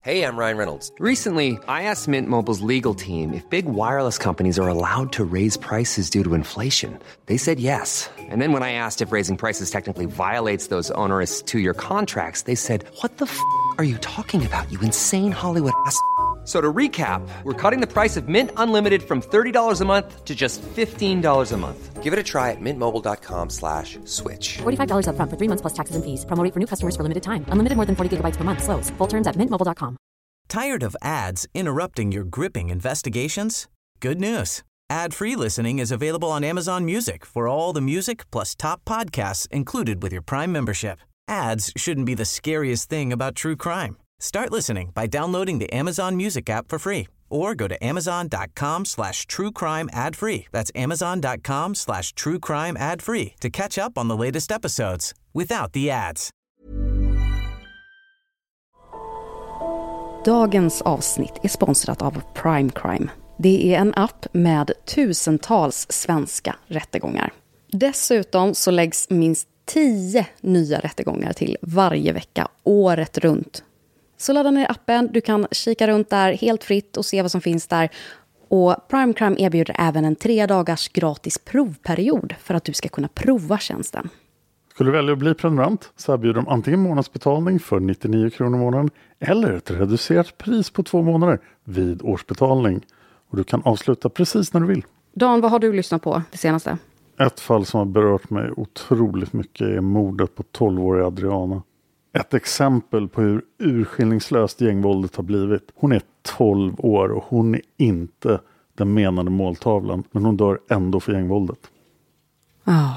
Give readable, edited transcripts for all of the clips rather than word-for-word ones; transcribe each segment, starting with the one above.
Hey, I'm Ryan Reynolds. Recently, I asked Mint Mobile's legal team if big wireless companies are allowed to raise prices due to inflation. They said yes. And then when I asked if raising prices technically violates those onerous two-year contracts, they said, "What the are you talking about, you insane Hollywood ass?" So to recap, we're cutting the price of Mint Unlimited from $30 a month to just $15 a month. Give it a try at mintmobile.com/switch. $45 up front for 3 months plus taxes and fees. Promo rate for new customers for limited time. Unlimited more than 40 gigabytes per month. Slows full terms at mintmobile.com. Tired of ads interrupting your gripping investigations? Good news. Ad-free listening is available on Amazon Music for all the music plus top podcasts included with your Prime membership. Ads shouldn't be the scariest thing about true crime. Start listening by downloading the Amazon Music app for free or go to amazon.com/truecrime ad-free. That's amazon.com/truecrime ad-free to catch up on the latest episodes without the ads. Dagens avsnitt är sponsrat av Prime Crime. Det är en app med tusentals svenska rättegångar. Dessutom så läggs minst 10 nya rättegångar till varje vecka, året runt. Så ladda ner appen, du kan kika runt där helt fritt och se vad som finns där. Och Prime Crime erbjuder även en 3 dagars gratis provperiod för att du ska kunna prova tjänsten. Skulle du välja att bli prenumerant så erbjuder de antingen månadsbetalning för 99 kronor i månaden eller ett reducerat pris på 2 månader vid årsbetalning. Och du kan avsluta precis när du vill. Dan, vad har du lyssnat på det senaste? Ett fall som har berört mig otroligt mycket är mordet på 12-åriga Adriana. Ett exempel på hur urskillningslöst gängvåldet har blivit. Hon är 12 år och hon är inte den menade måltavlan. Men hon dör ändå för gängvåldet. Ja.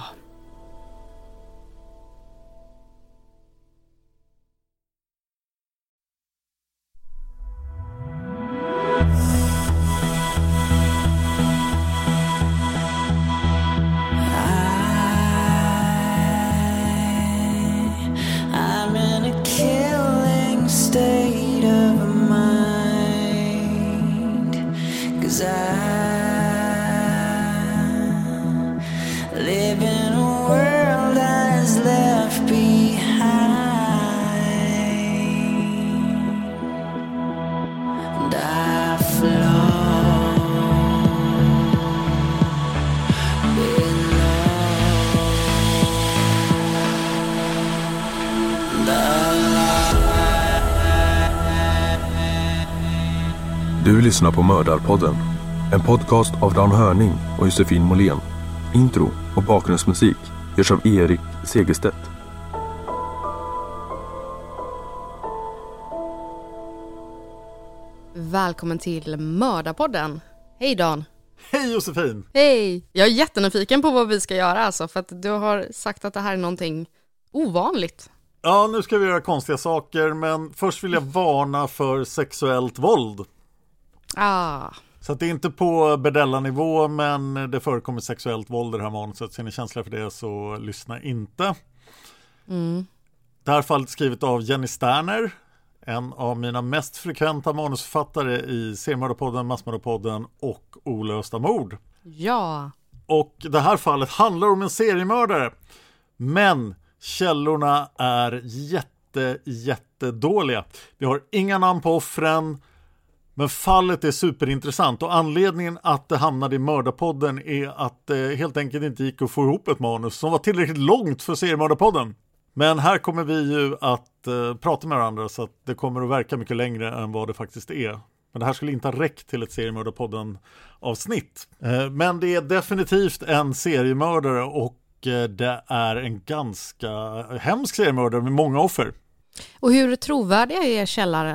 Du lyssnar på Mördarpodden, en podcast av Dan Hörning och Josefin Måhlén. Intro och bakgrundsmusik görs av Erik Segerstedt. Välkommen till Mördarpodden. Hej Dan. Hej Josefin. Hej. Jag är jättenyfiken på vad vi ska göra alltså, för att du har sagt att det här är någonting ovanligt. Ja, nu ska vi göra konstiga saker, men först vill jag varna för sexuellt våld. Så att det är inte på Berdella-nivå, men det förekommer sexuellt våld i det här manuset. Så är ni känsliga för det så lyssna inte. Det här fallet är skrivet av Jenny Sterner, en av mina mest frekventa manusförfattare i Seriemördarpodden, Massmördarpodden och Olösta mord. Ja. Och det här fallet handlar om en seriemördare, men källorna är jättedåliga. Vi har inga namn på offren. Men fallet är superintressant och anledningen att det hamnade i Mördarpodden är att det helt enkelt inte gick att få ihop ett manus som var tillräckligt långt för Seriemördarpodden. Men här kommer vi ju att prata med varandra så att det kommer att verka mycket längre än vad det faktiskt är. Men det här skulle inte ha räckt till ett Seriemördarpodden-avsnitt. Men det är definitivt en seriemördare och det är en ganska hemsk seriemördare med många offer. Och hur trovärdiga är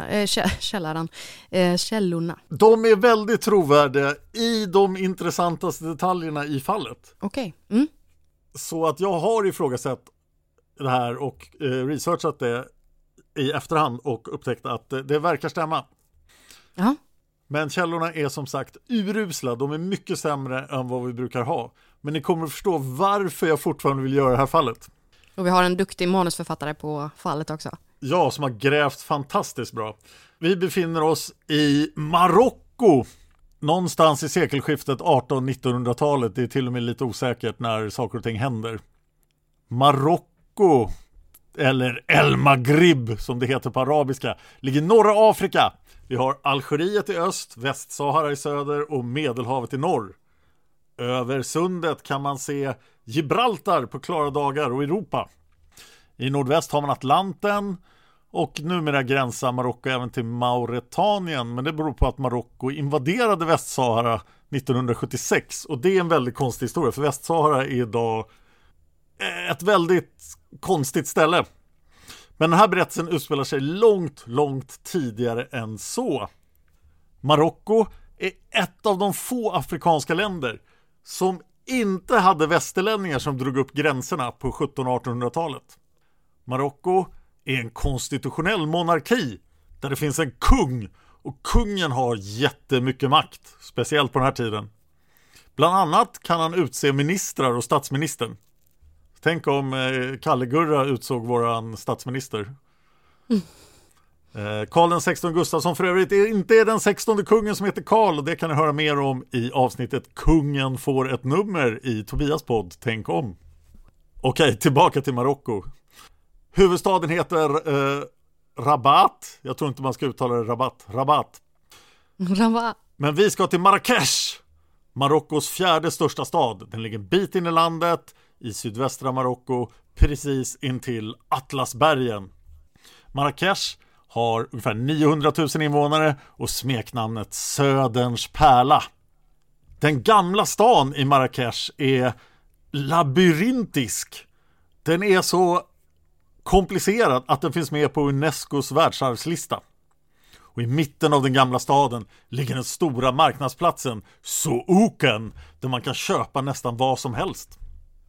källorna? De är väldigt trovärdiga i de intressantaste detaljerna i fallet. Okej. Så att jag har ifrågasatt det här och researchat det i efterhand och upptäckt att det verkar stämma. Ja. Men källorna är som sagt urusla. De är mycket sämre än vad vi brukar ha. Men ni kommer att förstå varför jag fortfarande vill göra det här fallet. Och vi har en duktig manusförfattare på fallet också. Ja, som har grävt fantastiskt bra. Vi befinner oss i Marocko. Någonstans i sekelskiftet 1800-1900-talet. Det är till och med lite osäkert när saker och ting händer. Marocko. eller El Maghrib som det heter på arabiska, ligger i norra Afrika. Vi har Algeriet i öst, Västsahara i söder och Medelhavet i norr. Över sundet kan man se Gibraltar på klara dagar och Europa. I nordväst har man Atlanten och numera gränsar Marocko även till Mauretanien, men det beror på att Marocko invaderade Västsahara 1976 och det är en väldigt konstig historia för Västsahara är idag ett väldigt konstigt ställe. Men den här berättelsen utspelar sig långt tidigare än så. Marocko är ett av de få afrikanska länder som inte hade västerlänningar som drog upp gränserna på 1700-1800-talet. Marocko är en konstitutionell monarki där det finns en kung och kungen har jättemycket makt, speciellt på den här tiden. Bland annat kan han utse ministrar och statsministern. Tänk om Kalle Gurra utsåg våran statsminister. Karl den 16 Gustafsson för övrigt är den 16:e kungen som heter Karl, och det kan ni höra mer om i avsnittet Kungen får ett nummer i Tobias podd Tänk om. Okej, tillbaka till Marocko. Huvudstaden heter Rabat. Jag tror inte man ska uttala det Rabat. Men vi ska till Marrakesh, Marockos 4:e största stad. Den ligger en bit in i landet i sydvästra Marocko, precis intill Atlasbergen. Marrakesh har ungefär 900 000 invånare och smeknamnet Söderns pärla. Den gamla stan i Marrakesh är labyrintisk. Den är så komplicerad att den finns med på Unescos världsarvslista. Och i mitten av den gamla staden ligger den stora marknadsplatsen Souken, där man kan köpa nästan vad som helst.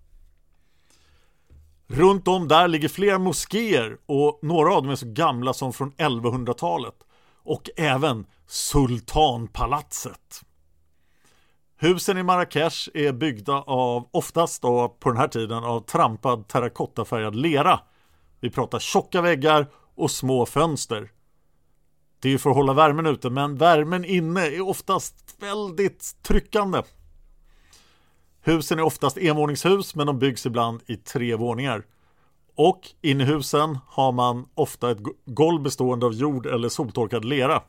Runt om där ligger flera moskéer och några av dem är så gamla som från 1100-talet. Och även Sultanpalatset. Husen i Marrakesh är byggda av, oftast då, på den här tiden, av trampad terrakottafärgad lera. Vi pratar tjocka väggar och små fönster. Det är ju för att hålla värmen ute, men värmen inne är oftast väldigt tryckande. Husen är oftast envåningshus, men de byggs ibland i 3 våningar. Och inne i husen har man ofta ett golv bestående av jord eller soltorkad lera.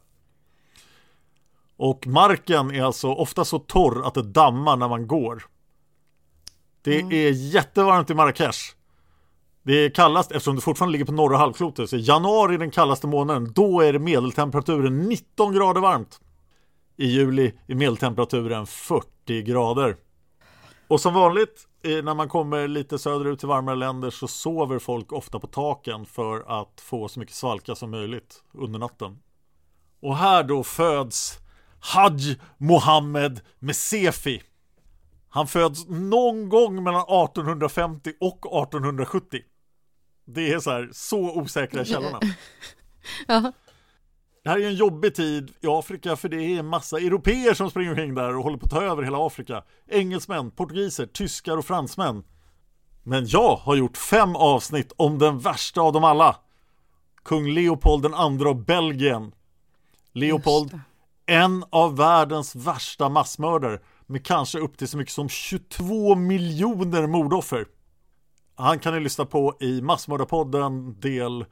Och marken är alltså ofta så torr att det dammar när man går. Det är jättevarmt i Marrakesh. Det är kallast, eftersom det fortfarande ligger på norra halvklotet. Så januari är den kallaste månaden. Då är det medeltemperaturen 19 grader varmt. I juli är medeltemperaturen 40 grader. Och som vanligt, när man kommer lite söderut till varmare länder så sover folk ofta på taken för att få så mycket svalka som möjligt under natten. Och här då föds Haj Mohammed Mesefi. Han föds någon gång mellan 1850 och 1870. Det är så osäkra källorna. Ja. Det här är en jobbig tid i Afrika för det är en massa europeer som springer omkring där och håller på att ta över hela Afrika. Engelsmän, portugiser, tyskar och fransmän. Men jag har gjort 5 avsnitt om den värsta av dem alla. Kung Leopold den andra av Belgien. Leopold, en av världens värsta massmördare med kanske upp till så mycket som 22 miljoner mordoffer. Han kan ni lyssna på i Massmördarpodden del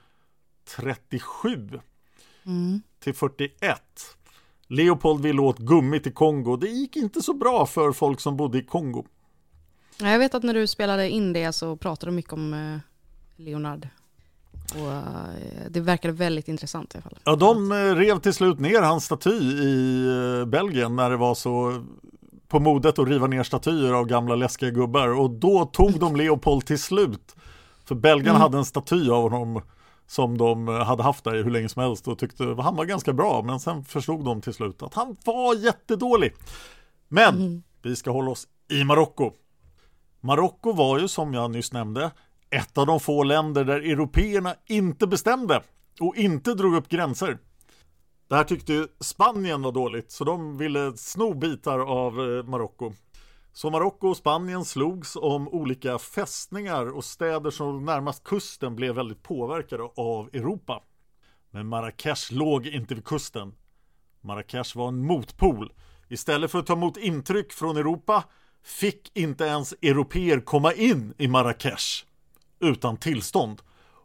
37 till 41. Leopold ville åt gummi till Kongo. Det gick inte så bra för folk som bodde i Kongo. Jag vet att när du spelade in det så pratade du mycket om Leonard. Och det verkade väldigt intressant i alla fall. Ja, de rev till slut ner hans staty i Belgien när det var så på modet att riva ner statyer av gamla läskiga gubbar. Och då tog de Leopold till slut. För belgarna hade en staty av honom som de hade haft där hur länge som helst och tyckte han var ganska bra. Men sen förstod de till slut att han var jättedålig. Men vi ska hålla oss i Marocko. Marocko var ju, som jag nyss nämnde, ett av de få länder där européerna inte bestämde och inte drog upp gränser. Det här tyckte ju Spanien var dåligt, så de ville sno bitar av Marocko. Så Marocko och Spanien slogs om olika fästningar och städer som närmast kusten blev väldigt påverkade av Europa. Men Marrakesh låg inte vid kusten. Marrakesh var en motpol. Istället för att ta emot intryck från Europa fick inte ens europeer komma in i Marrakesh utan tillstånd.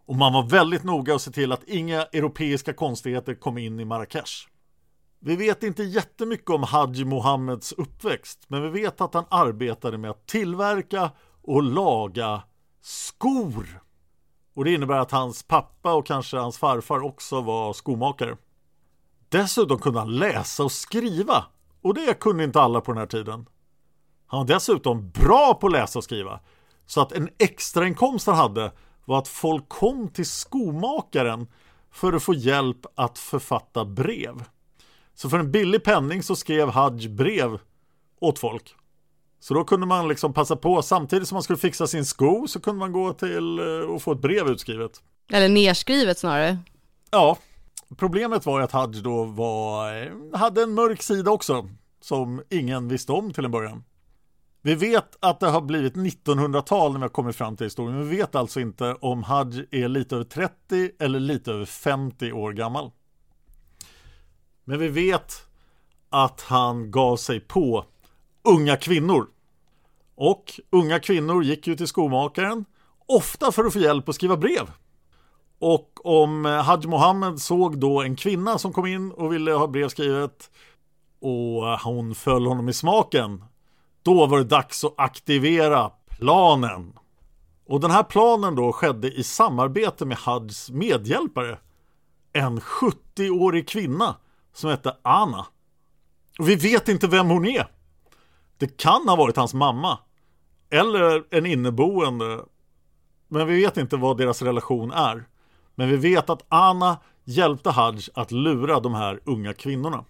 Och man var väldigt noga att se till att inga europeiska konstigheter kom in i Marrakesh. Vi vet inte jättemycket om Haji Mohammeds uppväxt, men vi vet att han arbetade med att tillverka och laga skor. Och det innebär att hans pappa och kanske hans farfar också var skomakare. Dessutom kunde han läsa och skriva, och det kunde inte alla på den här tiden. Han var dessutom bra på att läsa och skriva, så att en extra inkomst han hade var att folk kom till skomakaren för att få hjälp att författa brev. Så för en billig penning så skrev Hajj brev åt folk. Så då kunde man liksom passa på, samtidigt som man skulle fixa sin sko så kunde man gå till och få ett brev utskrivet. Eller nerskrivet snarare. Ja, problemet var att Hajj då hade en mörk sida också som ingen visste om till en början. Vi vet att det har blivit 1900-tal när vi har kommit fram till historien. Men vi vet alltså inte om Hajj är lite över 30 eller lite över 50 år gammal. Men vi vet att han gav sig på unga kvinnor. Och unga kvinnor gick ju till skomakaren, ofta för att få hjälp att skriva brev. Och om Hajj Mohammed såg då en kvinna som kom in och ville ha brev skrivet och hon föll honom i smaken, då var det dags att aktivera planen. Och den här planen då skedde i samarbete med Hajjs medhjälpare, en 70-årig kvinna som hette Anna. Och vi vet inte vem hon är. Det kan ha varit hans mamma eller en inneboende, men vi vet inte vad deras relation är. Men vi vet att Anna hjälpte Hajj att lura de här unga kvinnorna.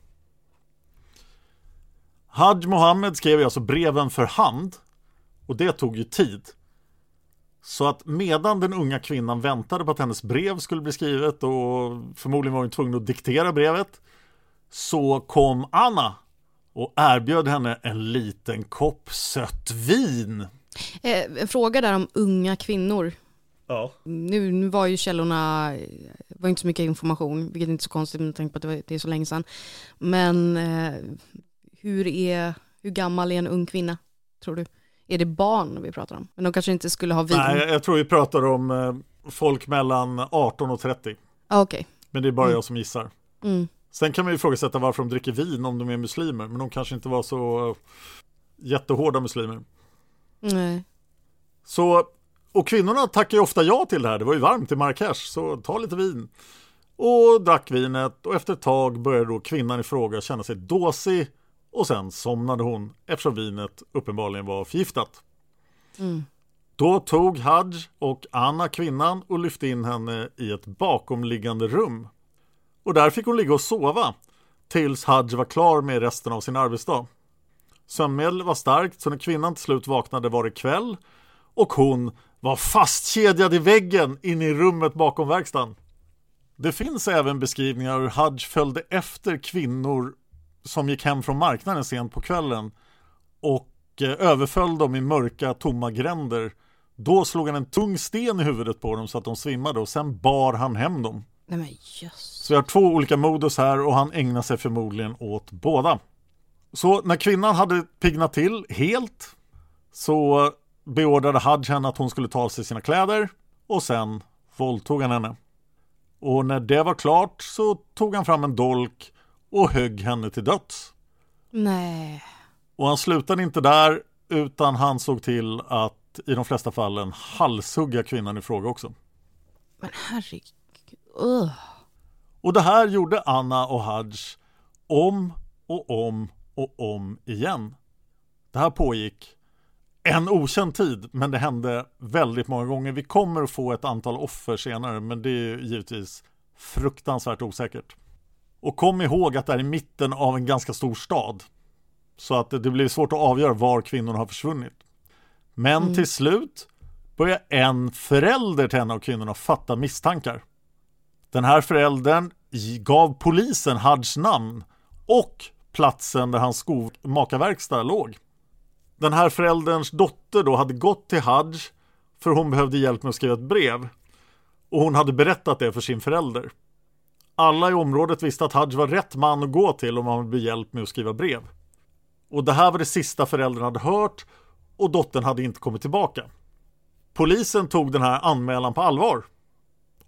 Hajj Mohammed skrev alltså breven för hand, och det tog ju tid. Så att medan den unga kvinnan väntade på att hennes brev skulle bli skrivet, och förmodligen var hon tvungen att diktera brevet, så kom Anna och erbjöd henne en liten kopp sött vin. En fråga där om unga kvinnor. Ja. Nu var ju källorna, var inte så mycket information, vilket är inte så konstigt med tanke på att det är så länge sedan. Men hur gammal är en ung kvinna, tror du? Är det barn vi pratar om? Men de kanske inte skulle ha vin. Nej, jag tror vi pratar om folk mellan 18 och 30. Okej. Men det är bara jag som gissar. Mm. Sen kan man ju ifrågasätta varför de dricker vin om de är muslimer. Men de kanske inte var så jättehårda muslimer. Nej. Så, och kvinnorna tackar ju ofta ja till det här. Det var ju varmt i Marrakesh, så ta lite vin. Och drack vinet, och efter ett tag började då kvinnan i fråga känna sig dåsig. Och sen somnade hon eftersom vinet uppenbarligen var förgiftat. Mm. Då tog Hajj och Anna kvinnan och lyfte in henne i ett bakomliggande rum. Och där fick hon ligga och sova tills Hajj var klar med resten av sin arbetsdag. Sömnmedel var starkt, så när kvinnan till slut vaknade var det kväll. Och hon var fastkedjad i väggen in i rummet bakom verkstaden. Det finns även beskrivningar hur Hajj följde efter kvinnor som gick hem från marknaden sent på kvällen och överföll dem i mörka, tomma gränder. Då slog han en tung sten i huvudet på dem så att de svimmade, och sen bar han hem dem. Nej men just. Så jag har 2 olika modus här, och han ägnar sig förmodligen åt båda. Så när kvinnan hade piggnat till helt så beordrade Hajj henne att hon skulle ta sig sina kläder, och sen våldtog han henne. Och när det var klart så tog han fram en dolk och högg henne till döds. Nej. Och han slutade inte där, utan han såg till att i de flesta fallen halshugga kvinnan i fråga också. Men herregud. Och det här gjorde Anna och Hajj om och om och om igen. Det här pågick en okänd tid, men det hände väldigt många gånger. Vi kommer att få ett antal offer senare, men det är givetvis fruktansvärt osäkert. Och kom ihåg att det är i mitten av en ganska stor stad, så att det blir svårt att avgöra var kvinnorna har försvunnit. Men till slut börjar en förälder till en av kvinnorna fatta misstankar. Den här föräldern gav polisen Hajjs namn och platsen där hans skomakarverkstad låg. Den här förälderns dotter då hade gått till Hajj för hon behövde hjälp med att skriva ett brev. Och hon hade berättat det för sin förälder. Alla i området visste att Hajj var rätt man att gå till om man ville bli hjälp med att skriva brev. Och det här var det sista föräldern hade hört, och dottern hade inte kommit tillbaka. Polisen tog den här anmälan på allvar.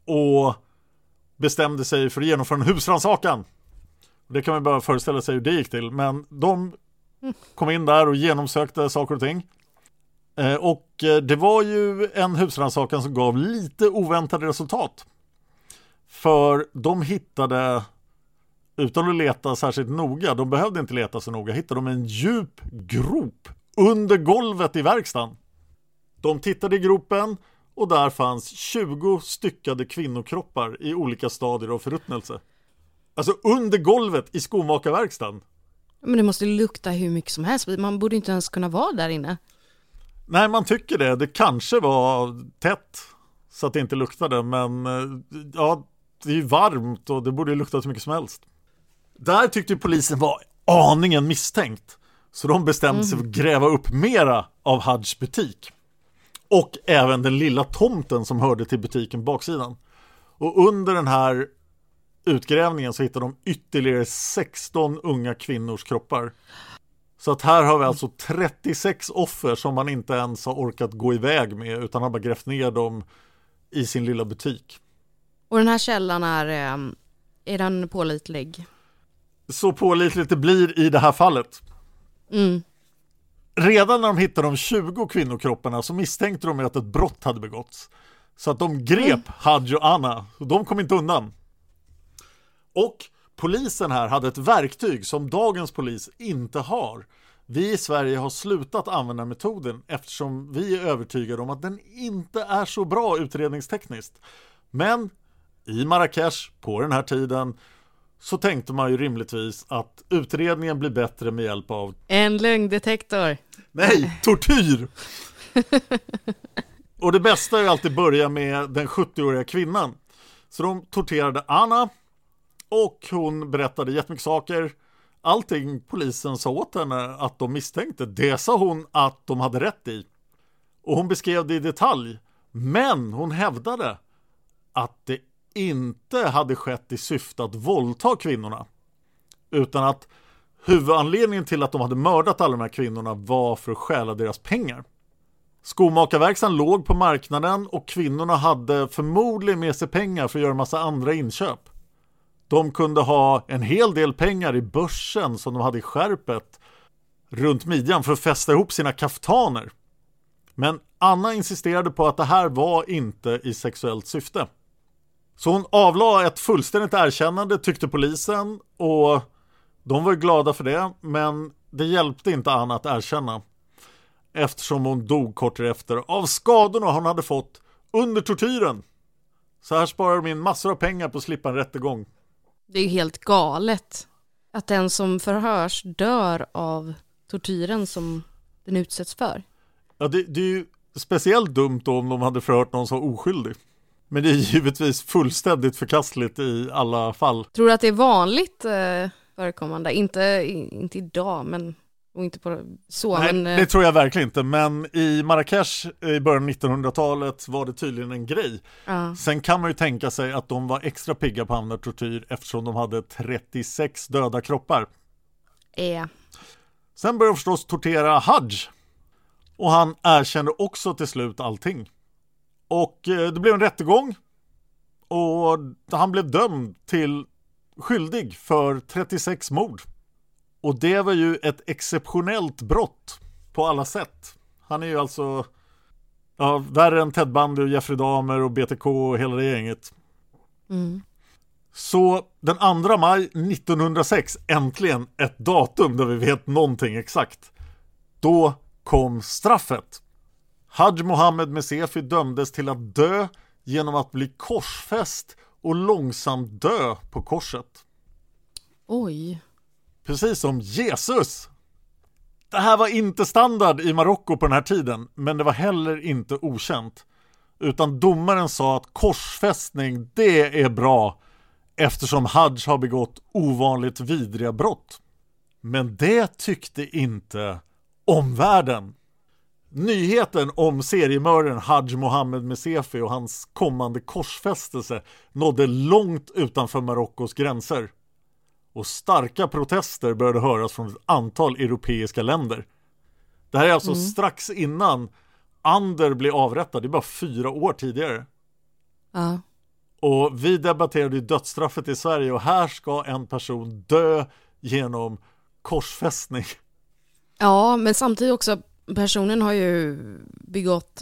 och bestämde sig för att genomföra en husrannsakan. Det kan man bara föreställa sig hur det gick till. Men de kom in där och genomsökte saker och ting. Och det var ju en husrannsakan som gav lite oväntade resultat. För de hittade, utan att leta särskilt noga, de behövde inte leta så noga, hittade de en djup grop under golvet i verkstaden. De tittade i gropen och där fanns 20 styckade kvinnokroppar i olika stadier av förruttnelse. Alltså under golvet i skomakarverkstaden. Men det måste lukta hur mycket som helst. Man borde inte ens kunna vara där inne. Nej, man tycker det. Det kanske var tätt så att det inte luktade. Men ja, det är ju varmt och det borde ju lukta så mycket som helst. Där tyckte polisen var aningen misstänkt. Så de bestämde sig för att gräva upp mera av Hajs butik. Och även den lilla tomten som hörde till butiken baksidan. Och under den här utgrävningen så hittade de ytterligare 16 unga kvinnors kroppar. Så att här har vi alltså 36 offer som man inte ens har orkat gå iväg med utan har bara grävt ner dem i sin lilla butik. Och den här källan är den pålitlig? Så pålitligt det blir i det här fallet. Redan när de hittade de 20 kvinnokropparna så misstänkte de att ett brott hade begåtts. Så att de grep Haj och Anna. De kom inte undan. Och polisen här hade ett verktyg som dagens polis inte har. Vi i Sverige har slutat använda metoden eftersom vi är övertygade om att den inte är så bra utredningstekniskt. Men i Marrakesh på den här tiden så tänkte man ju rimligtvis att utredningen blir bättre med hjälp av en lögndetektor. Nej, tortyr! Och det bästa är ju alltid börja med den 70-åriga kvinnan. Så de torterade Anna och hon berättade jättemycket saker. Allting polisen sa åt henne att de misstänkte, det sa hon att de hade rätt i. Och hon beskrev det i detalj. Men hon hävdade att det inte hade skett i syfte att våldta kvinnorna. Utan att huvudanledningen till att de hade mördat alla de här kvinnorna var för att stjäla deras pengar. Skomakarverkstaden låg på marknaden och kvinnorna hade förmodligen med sig pengar för att göra en massa andra inköp. De kunde ha en hel del pengar i börsen som de hade i skärpet runt midjan för att fästa ihop sina kaftaner. Men Anna insisterade på att det här var inte i sexuellt syfte. Så hon avlade ett fullständigt erkännande, tyckte polisen, och de var glada för det, men det hjälpte inte Anna att erkänna. Eftersom hon dog kort efter av skadorna hon hade fått under tortyren. Så här sparar de in massor av pengar på att slippa en rättegång. Det är ju helt galet att den som förhörs dör av tortyren som den utsätts för. Ja, det är ju speciellt dumt då om de hade förhört någon som var oskyldig. Men det är givetvis fullständigt förkastligt i alla fall. Tror du att det är vanligt förekommande? Inte idag, men och inte på så. Nej, men det tror jag verkligen inte. Men i Marrakesh i början av 1900-talet var det tydligen en grej. Sen kan man ju tänka sig att de var extra pigga på att använda tortyr eftersom de hade 36 döda kroppar. Sen började de förstås tortera Haj. Och han erkände också till slut allting. Och det blev en rättegång. Och han blev dömd till skyldig för 36 mord. Och det var ju ett exceptionellt brott på alla sätt. Han är ju alltså värre än Ted Bundy och Jeffrey Dahmer och BTK och hela det gänget. Så den 2 maj 1906, äntligen ett datum där vi vet någonting exakt. Då kom straffet. Haj Mohammed Mesefi dömdes till att dö genom att bli korsfäst och långsamt dö på korset. Oj. Precis som Jesus. Det här var inte standard i Marocko på den här tiden, men det var heller inte okänt. Utan domaren sa att korsfästning, det är bra eftersom Haj har begått ovanligt vidriga brott. Men det tyckte inte omvärlden. Nyheten om seriemördaren Haj Mohammed Mesefi och hans kommande korsfästelse nådde långt utanför Marockos gränser. Och starka protester började höras från ett antal europeiska länder. Det här är alltså strax innan Ander blev avrättad. Det är bara 4 år tidigare. Och vi debatterade ju dödsstraffet i Sverige och här ska en person dö genom korsfästning. Ja, men samtidigt också, personen har ju begått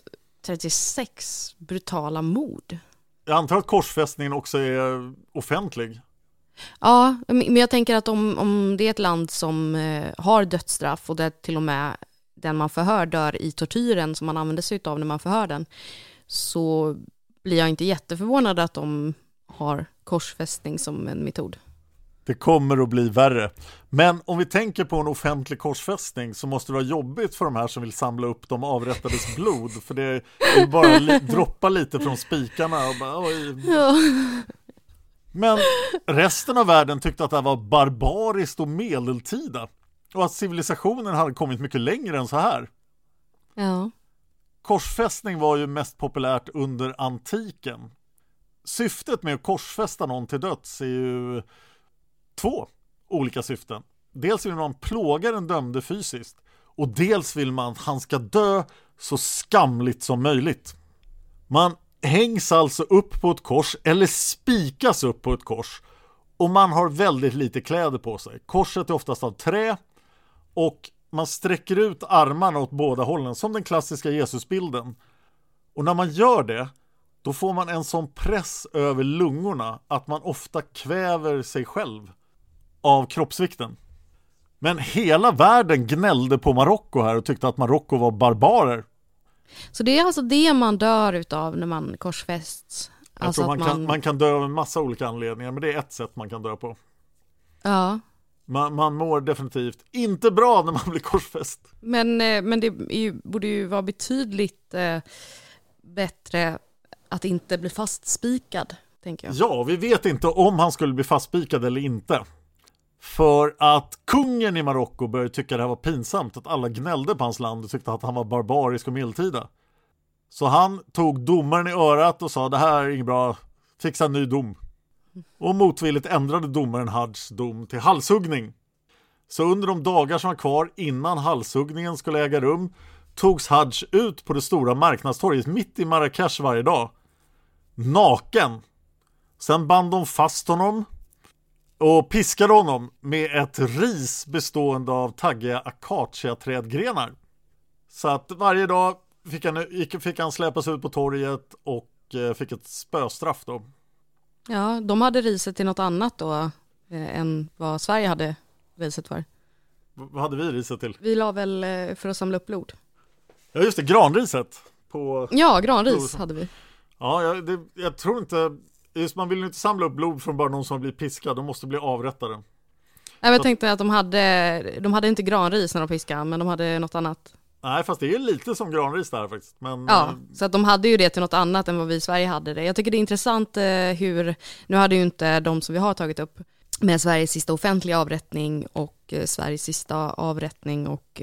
36 brutala mord. Jag antar att korsfästningen också är offentlig. Ja, men jag tänker att om det är ett land som har dödsstraff och där till och med den man förhör dör i tortyren som man använder sig av när man förhör den, så blir jag inte jätteförvånad att de har korsfästning som en metod. Det kommer att bli värre. Men om vi tänker på en offentlig korsfästning så måste det vara jobbigt för de här som vill samla upp de avrättades blod. För det är bara droppa lite från spikarna. Och bara, Ja. Men resten av världen tyckte att det var barbariskt och medeltida. Och att civilisationen hade kommit mycket längre än så här. Ja. Korsfästning var ju mest populärt under antiken. Syftet med att korsfästa någon till döds är ju 2 olika syften. Dels vill man plåga den dömde fysiskt och dels vill man att han ska dö så skamligt som möjligt. Man hängs alltså upp på ett kors eller spikas upp på ett kors och man har väldigt lite kläder på sig. Korset är oftast av trä och man sträcker ut armarna åt båda hållen som den klassiska Jesusbilden. Och när man gör det, då får man en sån press över lungorna att man ofta kväver sig själv av kroppsvikten. Men hela världen gnällde på Marocko här och tyckte att Marocko var barbarer. Så det är alltså det man dör utav när man korsfästs? Jag tror man kan dö av en massa olika anledningar, men det är ett sätt man kan dö på. Ja. Man mår definitivt inte bra när man blir korsfäst. Men det borde ju vara betydligt bättre att inte bli fastspikad, tänker jag. Ja, vi vet inte om han skulle bli fastspikad eller inte. För att kungen i Marocko började tycka det här var pinsamt, att alla gnällde på hans land och tyckte att han var barbarisk och medeltida. Så han tog domaren i örat och sa det här är inget bra, fixa en ny dom. Och motvilligt ändrade domaren Hadjs dom till halshuggning. Så under de dagar som var kvar innan halshuggningen skulle äga rum togs Hadj ut på det stora marknadstorget mitt i Marrakesh varje dag. Naken. Sen band de fast honom och piskade honom med ett ris bestående av taggiga akaciaträdgrenar. Så att varje dag fick han släpas ut på torget och fick ett spöstraff då. Ja, de hade riset till något annat då än vad Sverige hade riset för. Vad hade vi riset till? Vi la väl för att samla upp blod. Ja just det, granriset. Ja, granris hade vi. Ja, jag tror inte... Just man vill ju inte samla upp blod från bara någon som blir piskad. De måste bli avrättade. Jag tänkte att de hade inte granris när de piskade, men de hade något annat. Nej, fast det är lite som granris där faktiskt. Men, ja, så att de hade ju det till något annat än vad vi i Sverige hade det. Jag tycker det är intressant hur... Nu hade ju inte de som vi har tagit upp med Sveriges sista offentliga avrättning och Sveriges sista avrättning och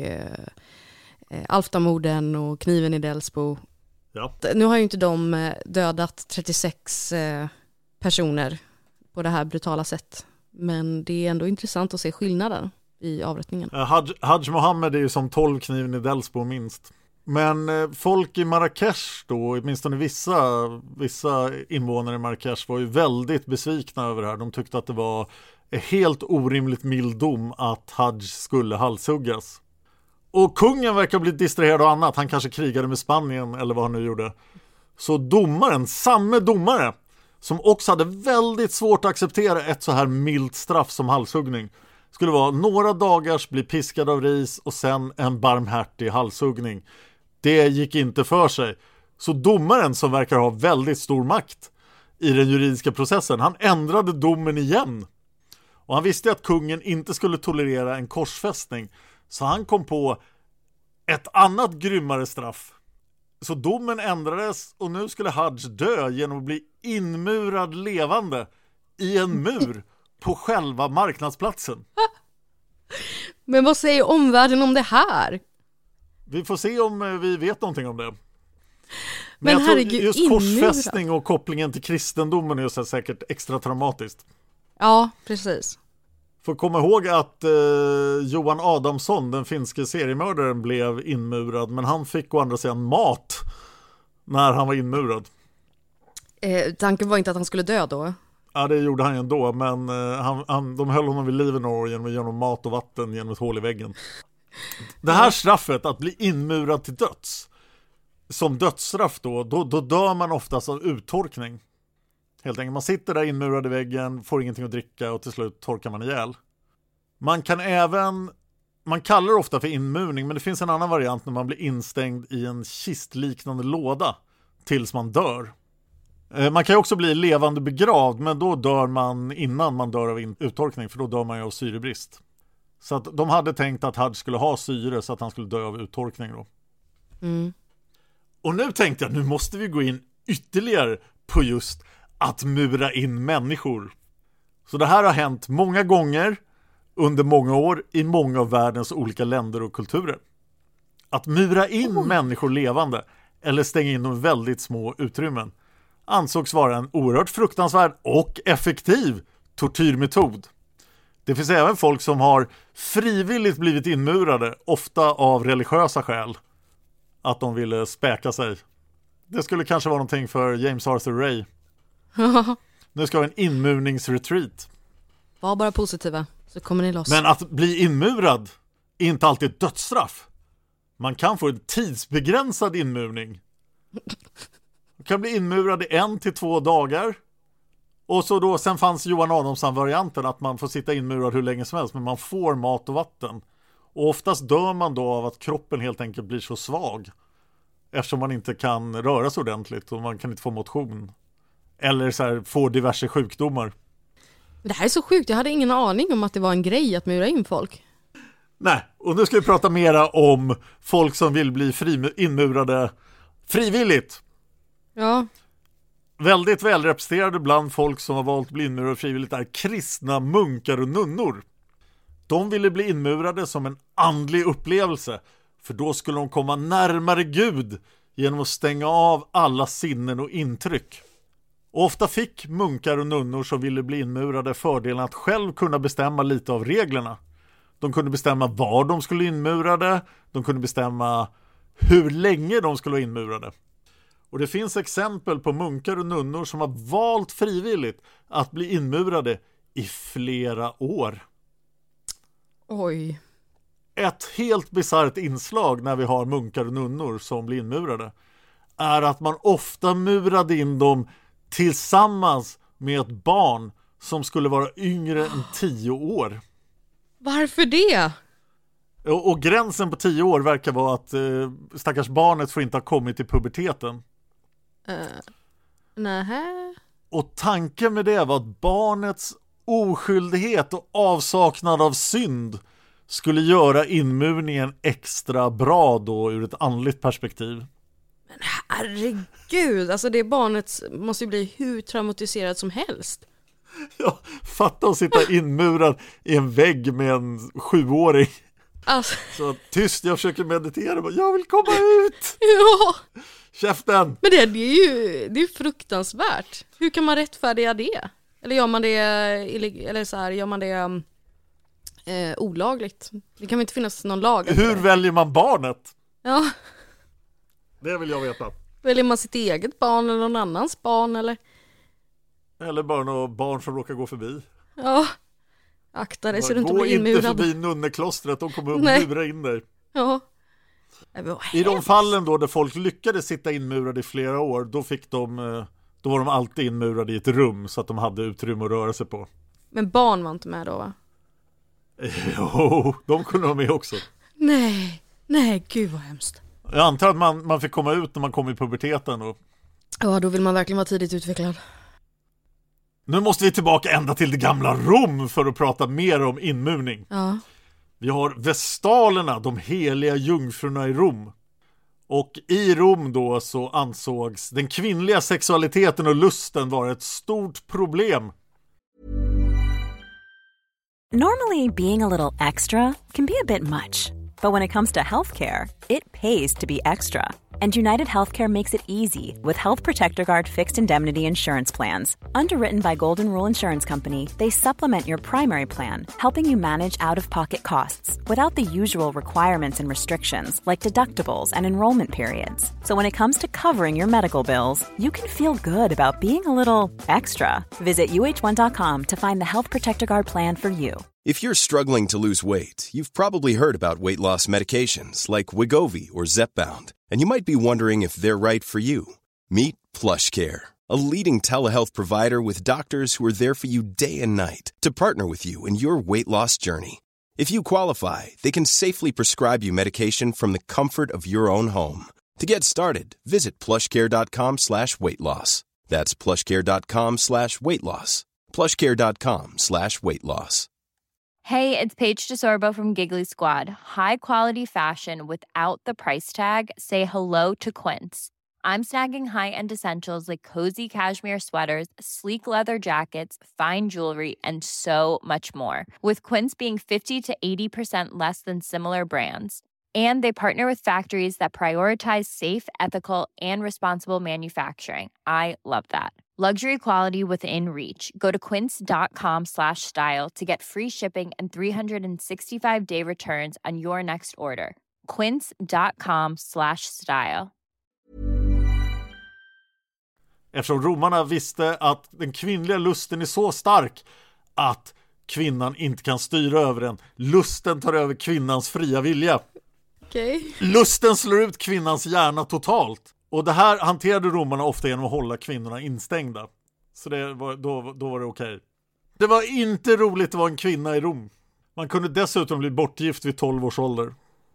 Alftamorden och kniven i Delsbo. Ja. Nu har ju inte de dödat 36 personer på det här brutala sätt. Men det är ändå intressant att se skillnaden i avrättningen. Hadj Mohammed är ju som 12 kniven i Delsbo minst. Men folk i Marrakesh då, åtminstone vissa invånare i Marrakesh var ju väldigt besvikna över det här. De tyckte att det var ett helt orimligt mild dom att Hadj skulle halshuggas. Och kungen verkar bli distraherad av annat. Han kanske krigade med Spanien eller vad han nu gjorde. Så samme domare som också hade väldigt svårt att acceptera ett så här milt straff som halshuggning skulle vara några dagars bli piskad av ris och sen en barmhärtig halshuggning. Det gick inte för sig. Så domaren som verkar ha väldigt stor makt i den juridiska processen, han ändrade domen igen. Och han visste att kungen inte skulle tolerera en korsfästning. Så han kom på ett annat grymmare straff. Så domen ändrades och nu skulle Hadj dö genom att bli inmurad levande i en mur på själva marknadsplatsen. Men vad säger omvärlden om det här? Vi får se om vi vet någonting om det. Men jag herregud, tror just korsfästning och kopplingen till kristendomen är ju säkert extra traumatiskt. Ja, precis. Får komma ihåg att Johan Adamsson, den finske seriemördaren, blev inmurad. Men han fick å andra sidan mat när han var inmurad. Tanken var inte att han skulle dö då? Ja, det gjorde han ju ändå, men de höll honom vid liv i några år genom att ge honom mat och vatten genom ett hål i väggen. Det här straffet, att bli inmurad till döds, som dödsstraff då dör man oftast av uttorkning. Helt enkelt, man sitter där inmurad i väggen, får ingenting att dricka och till slut torkar man ihjäl. Man kallar det ofta för inmurning, men det finns en annan variant när man blir instängd i en kistliknande låda tills man dör. Man kan ju också bli levande begravd, men då dör man innan man dör av uttorkning, för då dör man ju av syrebrist. Så att de hade tänkt att Hadj skulle ha syre så att han skulle dö av uttorkning då. Mm. Och nu tänkte jag, nu måste vi gå in ytterligare på just att mura in människor. Så det här har hänt många gånger under många år i många av världens olika länder och kulturer. Att mura in människor levande eller stänga in dem i väldigt små utrymmen ansågs vara en oerhört fruktansvärd och effektiv tortyrmetod. Det finns även folk som har frivilligt blivit inmurade, ofta av religiösa skäl, att de ville späka sig. Det skulle kanske vara någonting för James Arthur Ray. Nu ska vi ha en inmurningsretreat. Var bara positiva, så kommer ni loss. Men att bli inmurad är inte alltid ett dödsstraff. Man kan få en tidsbegränsad inmurning. Man kan bli inmurad i 1 till 2 dagar. Och så då, sen fanns Johan Adamsson-varianten att man får sitta inmurad hur länge som helst, men man får mat och vatten. Och oftast dör man då av att kroppen helt enkelt blir så svag. Eftersom man inte kan röra sig ordentligt och man kan inte få motion. Eller så här, få diverse sjukdomar. Det här är så sjukt, jag hade ingen aning om att det var en grej att mura in folk. Nej, och nu ska vi prata mera om folk som vill bli inmurade frivilligt. Ja. Väldigt välrepresenterade bland folk som har valt att bli inmurade frivilligt är kristna munkar och nunnor. De ville bli inmurade som en andlig upplevelse, för då skulle de komma närmare Gud genom att stänga av alla sinnen och intryck. Och ofta fick munkar och nunnor som ville bli inmurade fördelen att själv kunna bestämma lite av reglerna. De kunde bestämma var de skulle inmurade, de kunde bestämma hur länge de skulle vara inmurade. Och det finns exempel på munkar och nunnor som har valt frivilligt att bli inmurade i flera år. Oj. Ett helt bisarrt inslag när vi har munkar och nunnor som blir inmurade är att man ofta murade in dem tillsammans med ett barn som skulle vara yngre än 10 år. Varför det? Och gränsen på 10 år verkar vara att stackars barnet får inte ha kommit till puberteten. Nähä. Och tanken med det var att barnets oskyldighet och avsaknad av synd skulle göra inmurningen extra bra då ur ett andligt perspektiv. Men herregud, alltså det barnet måste ju bli hur traumatiserat som helst. Ja, fatta att sitta inmurad i en vägg med en 7-åring. Alltså. Så tyst, jag försöker meditera. Jag vill komma ut! Ja! Käften! Men det är ju fruktansvärt. Hur kan man rättfärdiga det? Eller gör man det, eller så här, gör man det olagligt? Det kan väl inte finnas någon lag. Hur väljer man barnet? Ja. Det vill jag veta. Väljer man sitt eget barn eller någon annans barn eller? Eller bara några barn som råkar gå förbi. Ja. Akta dig så du inte blir inmurad. Gå inte förbi nunneklostret, de kommer att mura in dig. Ja. I de fallen då där folk lyckades sitta inmurade i flera år, då var de alltid inmurade i ett rum så att de hade utrymme att röra sig på. Men barn var inte med då, va? Jo, de kunde vara med också. Nej, gud vad hemskt. Jag antar att man fick komma ut när man kom i puberteten. Ja, då vill man verkligen vara tidigt utvecklad. Nu måste vi tillbaka ända till det gamla Rom för att prata mer om inmurning. Ja. Vi har vestalerna, de heliga jungfrurna i Rom. Och i Rom då så ansågs den kvinnliga sexualiteten och lusten vara ett stort problem. Normally, being a little extra can be a bit much. But when it comes to healthcare, it pays to be extra. And United Healthcare makes it easy with Health Protector Guard fixed indemnity insurance plans. Underwritten by Golden Rule Insurance Company, they supplement your primary plan, helping you manage out-of-pocket costs without the usual requirements and restrictions like deductibles and enrollment periods. So when it comes to covering your medical bills, you can feel good about being a little extra. Visit UH1.com to find the Health Protector Guard plan for you. If you're struggling to lose weight, you've probably heard about weight loss medications like Wegovy or Zepbound, and you might be wondering if they're right for you. Meet PlushCare, a leading telehealth provider with doctors who are there for you day and night to partner with you in your weight loss journey. If you qualify, they can safely prescribe you medication from the comfort of your own home. To get started, visit plushcare.com/weightloss. That's plushcare.com/weightloss. plushcare.com/weightloss. Hey, it's Paige DeSorbo from Giggly Squad. High quality fashion without the price tag. Say hello to Quince. I'm snagging high-end essentials like cozy cashmere sweaters, sleek leather jackets, fine jewelry, and so much more. With Quince being 50 to 80% less than similar brands. And they partner with factories that prioritize safe, ethical, and responsible manufacturing. I love that. Luxury quality within reach. Go to quince.com/style to get free shipping and 365-day returns on your next order. Quince.com/style. Eftersom romarna visste att den kvinnliga lusten är så stark att kvinnan inte kan styra över den. Lusten tar över kvinnans fria vilja. Okay. Lusten slår ut kvinnans hjärna totalt. Och det här hanterade romarna ofta genom att hålla kvinnorna instängda. Så det var, då var det okej. Det var inte roligt att vara en kvinna i Rom. Man kunde dessutom bli bortgift vid 12 års ålder.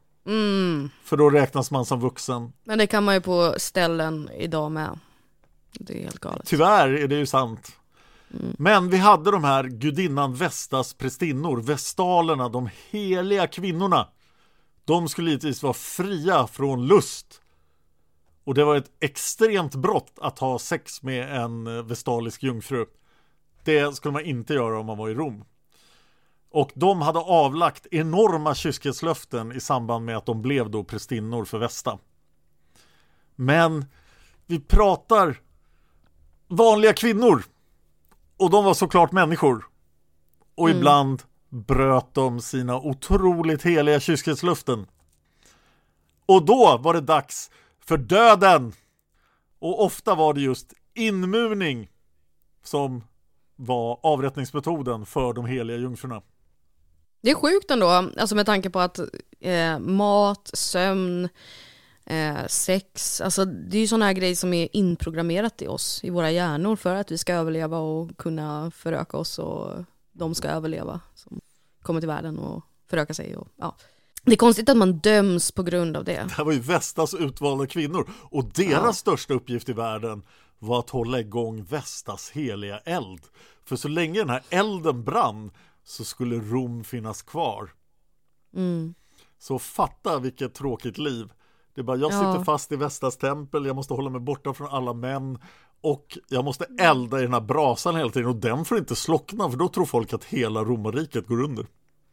För då räknas man som vuxen. Men det kan man ju på ställen idag med. Det är helt galet. Tyvärr är det ju sant. Men vi hade de här gudinnan Vestas prästinnor, vestalerna, de heliga kvinnorna. De skulle givetvis vara fria från lust. Och det var ett extremt brott att ha sex med en vestalisk jungfru. Det skulle man inte göra om man var i Rom. Och de hade avlagt enorma kyskhetslöften i samband med att de blev då prästinnor för Vesta. Men vi pratar vanliga kvinnor. Och de var såklart människor. Och ibland bröt de sina otroligt heliga kyskhetslöften. Och då var det dags för döden. Och ofta var det just inmurning som var avrättningsmetoden för de heliga jungfrurna. Det är sjukt ändå, alltså med tanke på att mat, sömn, sex, alltså det är ju sådana här grejer som är inprogrammerat i oss, i våra hjärnor, för att vi ska överleva och kunna föröka oss, och de ska överleva som kommer till världen och föröka sig. Och, ja. Det är konstigt att man döms på grund av det. Det här var ju Vestas utvalda kvinnor, och deras största uppgift i världen var att hålla igång Vestas heliga eld. För så länge den här elden brann så skulle Rom finnas kvar. Så fatta vilket tråkigt liv. Det är bara, jag sitter fast i Vestas tempel, jag måste hålla mig borta från alla män, och jag måste elda i den här brasan hela tiden, och den får inte slockna, för då tror folk att hela romarriket går under.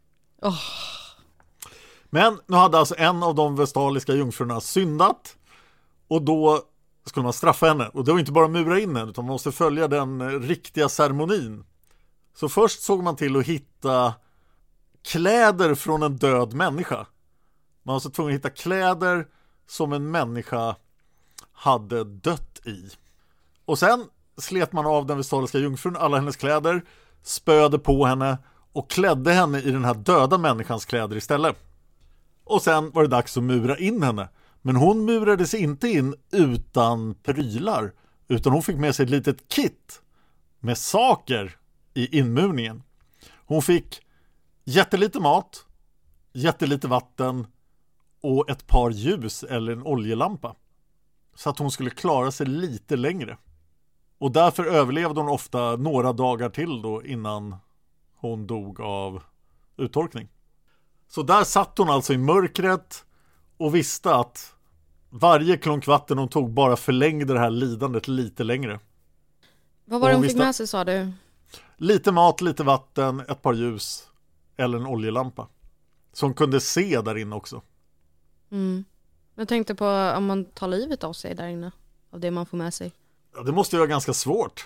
Men nu hade alltså en av de vestaliska jungfrurna syndat, och då skulle man straffa henne. Och det var inte bara mura in henne, utan man måste följa den riktiga ceremonin. Så först såg man till att hitta kläder från en död människa. Man var så tvungen att hitta kläder som en människa hade dött i. Och sen slet man av den vestaliska jungfrun alla hennes kläder, spöde på henne och klädde henne i den här döda människans kläder istället. Och sen var det dags att mura in henne. Men hon murade sig inte in utan prylar, utan hon fick med sig ett litet kit med saker i inmurningen. Hon fick jättelite mat, jättelite vatten och ett par ljus eller en oljelampa, så att hon skulle klara sig lite längre. Och därför överlevde hon ofta några dagar till då, innan hon dog av uttorkning. Så där satt hon alltså i mörkret och visste att varje klunk vatten hon tog bara förlängde det här lidandet lite längre. Vad var det hon fick med sig, sa du? Lite mat, lite vatten, ett par ljus eller en oljelampa. Så hon kunde se där inne också. Jag tänkte på om man tar livet av sig där inne. Av det man får med sig. Ja, det måste ju vara ganska svårt.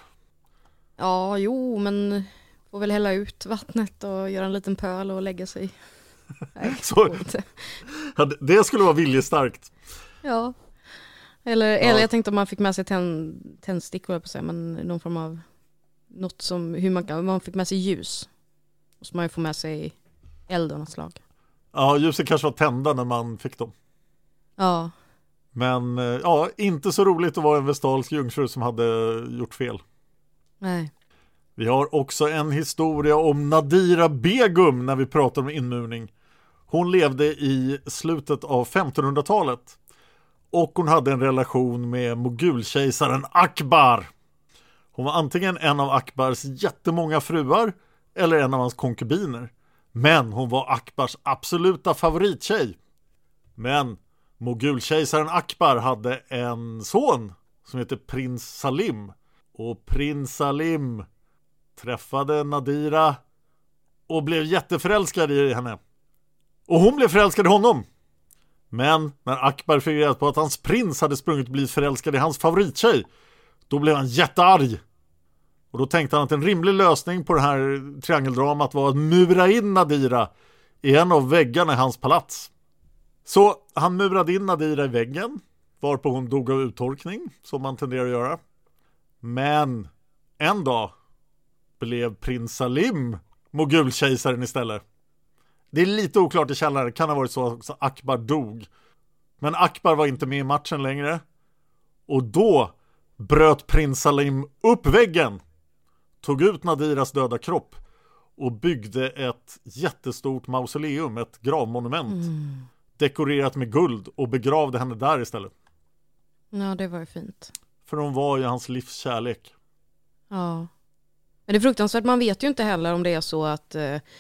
Ja, jo, men får väl hälla ut vattnet och göra en liten pöl och lägga sig. Nej, så, ja, det skulle vara viljestarkt. Ja. Eller jag tänkte om man fick med sig tändstickor på sig, men någon form av något som man fick med sig ljus. Och så man ju får med sig eld av något slag. Ja, ljuset kanske var tända när man fick dem. Ja. Men ja, inte så roligt att vara en vestalsk jungfru som hade gjort fel. Nej. Vi har också en historia om Nadira Begum när vi pratar om inmurning. Hon levde i slutet av 1500-talet. Och hon hade en relation med mogulkejsaren Akbar. Hon var antingen en av Akbars jättemånga fruar eller en av hans konkubiner. Men hon var Akbars absoluta favorittjej. Men mogulkejsaren Akbar hade en son som heter prins Salim. Och prins Salim träffade Nadira och blev jätteförälskad i henne. Och hon blev förälskad i honom. Men när Akbar fick reda på att hans prins hade sprungit och blivit förälskad i hans favorittjej, då blev han jättearg. Och då tänkte han att en rimlig lösning på det här triangeldramat var att mura in Nadira i en av väggarna i hans palats. Så han murade in Nadira i väggen, varpå hon dog av uttorkning, som man tenderar att göra. Men en dag blev prins Salim mogulkejsaren istället. Det är lite oklart i källaren, det kan ha varit så att Akbar dog. Men Akbar var inte med i matchen längre. Och då bröt prins Salim upp väggen, tog ut Nadiras döda kropp och byggde ett jättestort mausoleum, ett gravmonument. Dekorerat med guld och begravde henne där istället. Ja, det var ju fint. För hon var ju hans livs kärlek. Ja. Men det är fruktansvärt, man vet ju inte heller om det är så att...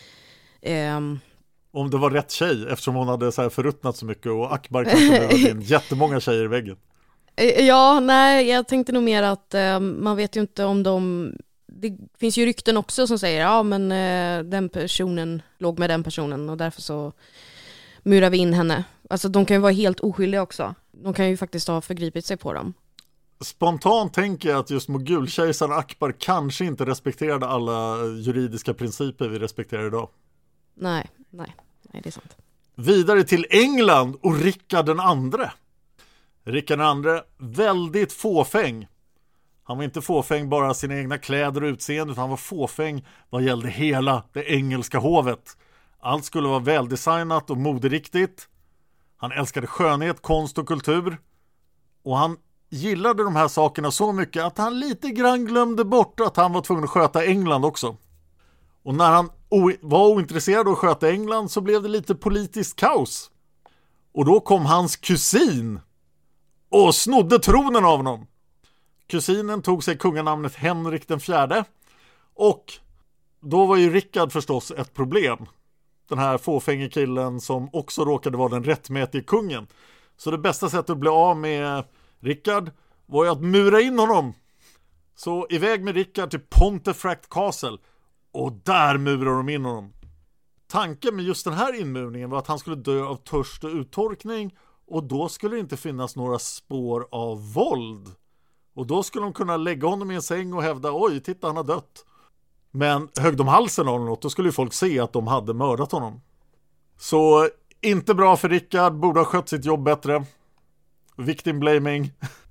Om det var rätt tjej, eftersom hon hade så här förruttnat så mycket och Akbar kanske hade in jättemånga tjejer i väggen. Ja, nej, jag tänkte nog mer att man vet ju inte om det finns ju rykten också som säger ja men den personen låg med den personen och därför så murar vi in henne. Alltså de kan ju vara helt oskyldiga också. De kan ju faktiskt ha förgripit sig på dem. Spontant tänker jag att just mogulkejsaren Akbar kanske inte respekterade alla juridiska principer vi respekterar idag. Nej, det är sant. Vidare till England och Rickard den andre. Rickard den andre, väldigt fåfäng. Han var inte fåfäng bara sina egna kläder och utseende, utan han var fåfäng vad gällde hela det engelska hovet. Allt skulle vara väldesignat och moderiktigt. Han älskade skönhet, konst och kultur. Och han gillade de här sakerna så mycket att han lite grann glömde bort att han var tvungen att sköta England också. Och när han var ointresserad av att sköta England så blev det lite politiskt kaos. Och då kom hans kusin och snodde tronen av honom. Kusinen tog sig kunganamnet Henrik den fjärde. Och då var ju Rickard förstås ett problem. Den här fåfänge killen som också råkade vara den rättmätige kungen. Så det bästa sättet att bli av med Rickard var ju att mura in honom. Så iväg med Rickard till Pontefract Castle. Och där murar de in honom. Tanken med just den här inmurningen var att han skulle dö av törst och uttorkning. Och då skulle det inte finnas några spår av våld. Och då skulle de kunna lägga honom i en säng och hävda, oj, titta, han har dött. Men högg de halsen av något, då skulle ju folk se att de hade mördat honom. Så inte bra för Rickard, borde ha skött sitt jobb bättre. Victim blaming.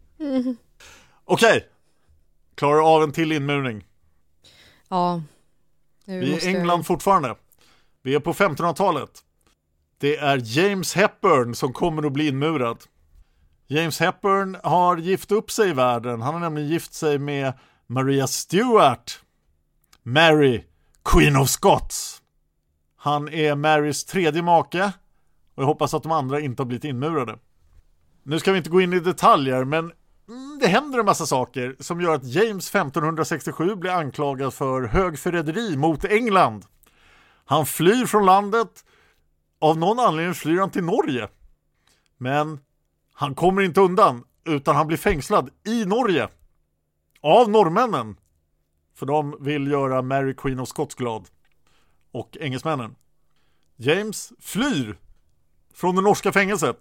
Okej. Klarar av en till inmurning. Ja. Vi är i England fortfarande. Vi är på 1500-talet. Det är James Hepburn som kommer att bli inmurad. James Hepburn har gift upp sig i världen. Han har nämligen gift sig med Maria Stuart. Mary, Queen of Scots. Han är Marys tredje make. Och jag hoppas att de andra inte har blivit inmurade. Nu ska vi inte gå in i detaljer, men det händer en massa saker som gör att James 1567 blir anklagad för högförräderi mot England. Han flyr från landet. Av någon anledning flyr han till Norge. Men han kommer inte undan, utan han blir fängslad i Norge. Av norrmännen. För de vill göra Mary Queen of Scots glad. Och engelsmännen. James flyr från det norska fängelset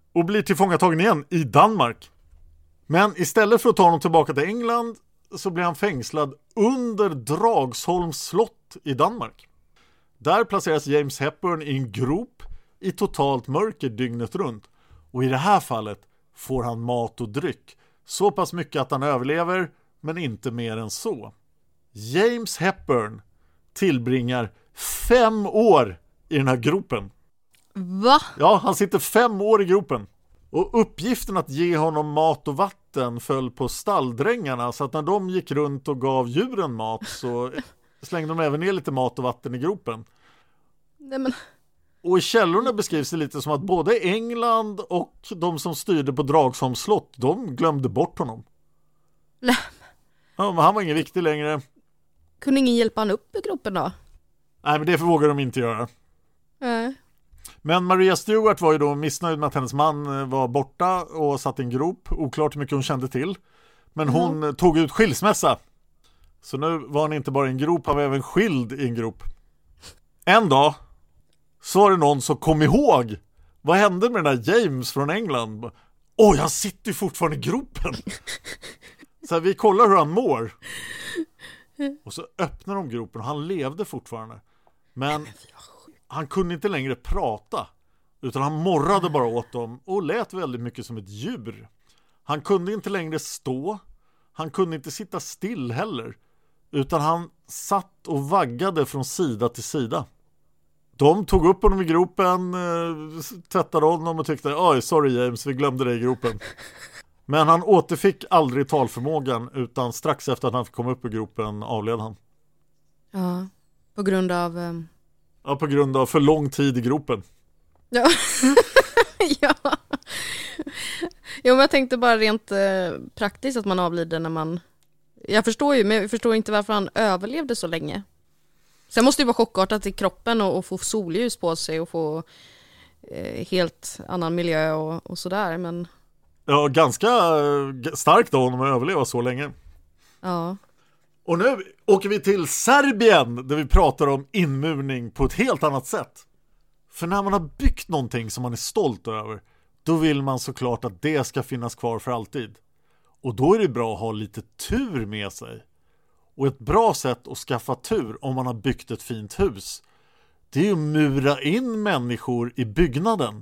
och blir tillfångatagen igen i Danmark. Men istället för att ta honom tillbaka till England så blir han fängslad under Dragsholms slott i Danmark. Där placeras James Hepburn i en grop i totalt mörker dygnet runt. Och i det här fallet får han mat och dryck. Så pass mycket att han överlever, men inte mer än så. James Hepburn tillbringar 5 år i den här gropen. Va? Ja, han sitter 5 år i gropen. Och uppgiften att ge honom mat och vatten föll på stalldrängarna, så att när de gick runt och gav djuren mat så slängde de även ner lite mat och vatten i gropen. Nej, men... Och i källorna beskrivs det lite som att både England och de som styrde på Dragsholms slott, de glömde bort honom. Nej. Ja, men han var ingen viktig längre. Kunde ingen hjälpa han upp i gropen då? Nej, men det vågar de inte göra. Nej. Men Maria Stuart var ju då missnöjd med att hennes man var borta och satt i en grop. Oklart hur mycket hon kände till. Men hon tog ut skilsmässa. Så nu var han inte bara i en grop, han var även skild i en grop. En dag så var det någon som kom ihåg vad hände med den där James från England. Han sitter ju fortfarande i gropen. Så här, vi kollar hur han mår. Och så öppnar de gropen och han levde fortfarande. Men han kunde inte längre prata, utan han morrade bara åt dem och lät väldigt mycket som ett djur. Han kunde inte längre stå. Han kunde inte sitta still heller, utan han satt och vaggade från sida till sida. De tog upp honom i gropen, tvättade honom och tyckte, oj, sorry James, vi glömde dig i gropen. Men han återfick aldrig talförmågan, utan strax efter att han fick komma upp i gropen avled han. Ja, på grund av... Ja, på grund av för lång tid i gropen. Ja. Ja. Jo, men jag tänkte bara rent praktiskt att man avlider när man... Jag förstår ju, men jag förstår inte varför han överlevde så länge. Sen måste det vara chockartat i kroppen och få solljus på sig och få helt annan miljö och sådär, men... Ja, ganska starkt av honom att överleva så länge. Ja. Och nu åker vi till Serbien, där vi pratar om inmurning på ett helt annat sätt. För när man har byggt någonting som man är stolt över, då vill man såklart att det ska finnas kvar för alltid. Och då är det bra att ha lite tur med sig. Och ett bra sätt att skaffa tur om man har byggt ett fint hus, det är ju att mura in människor i byggnaden.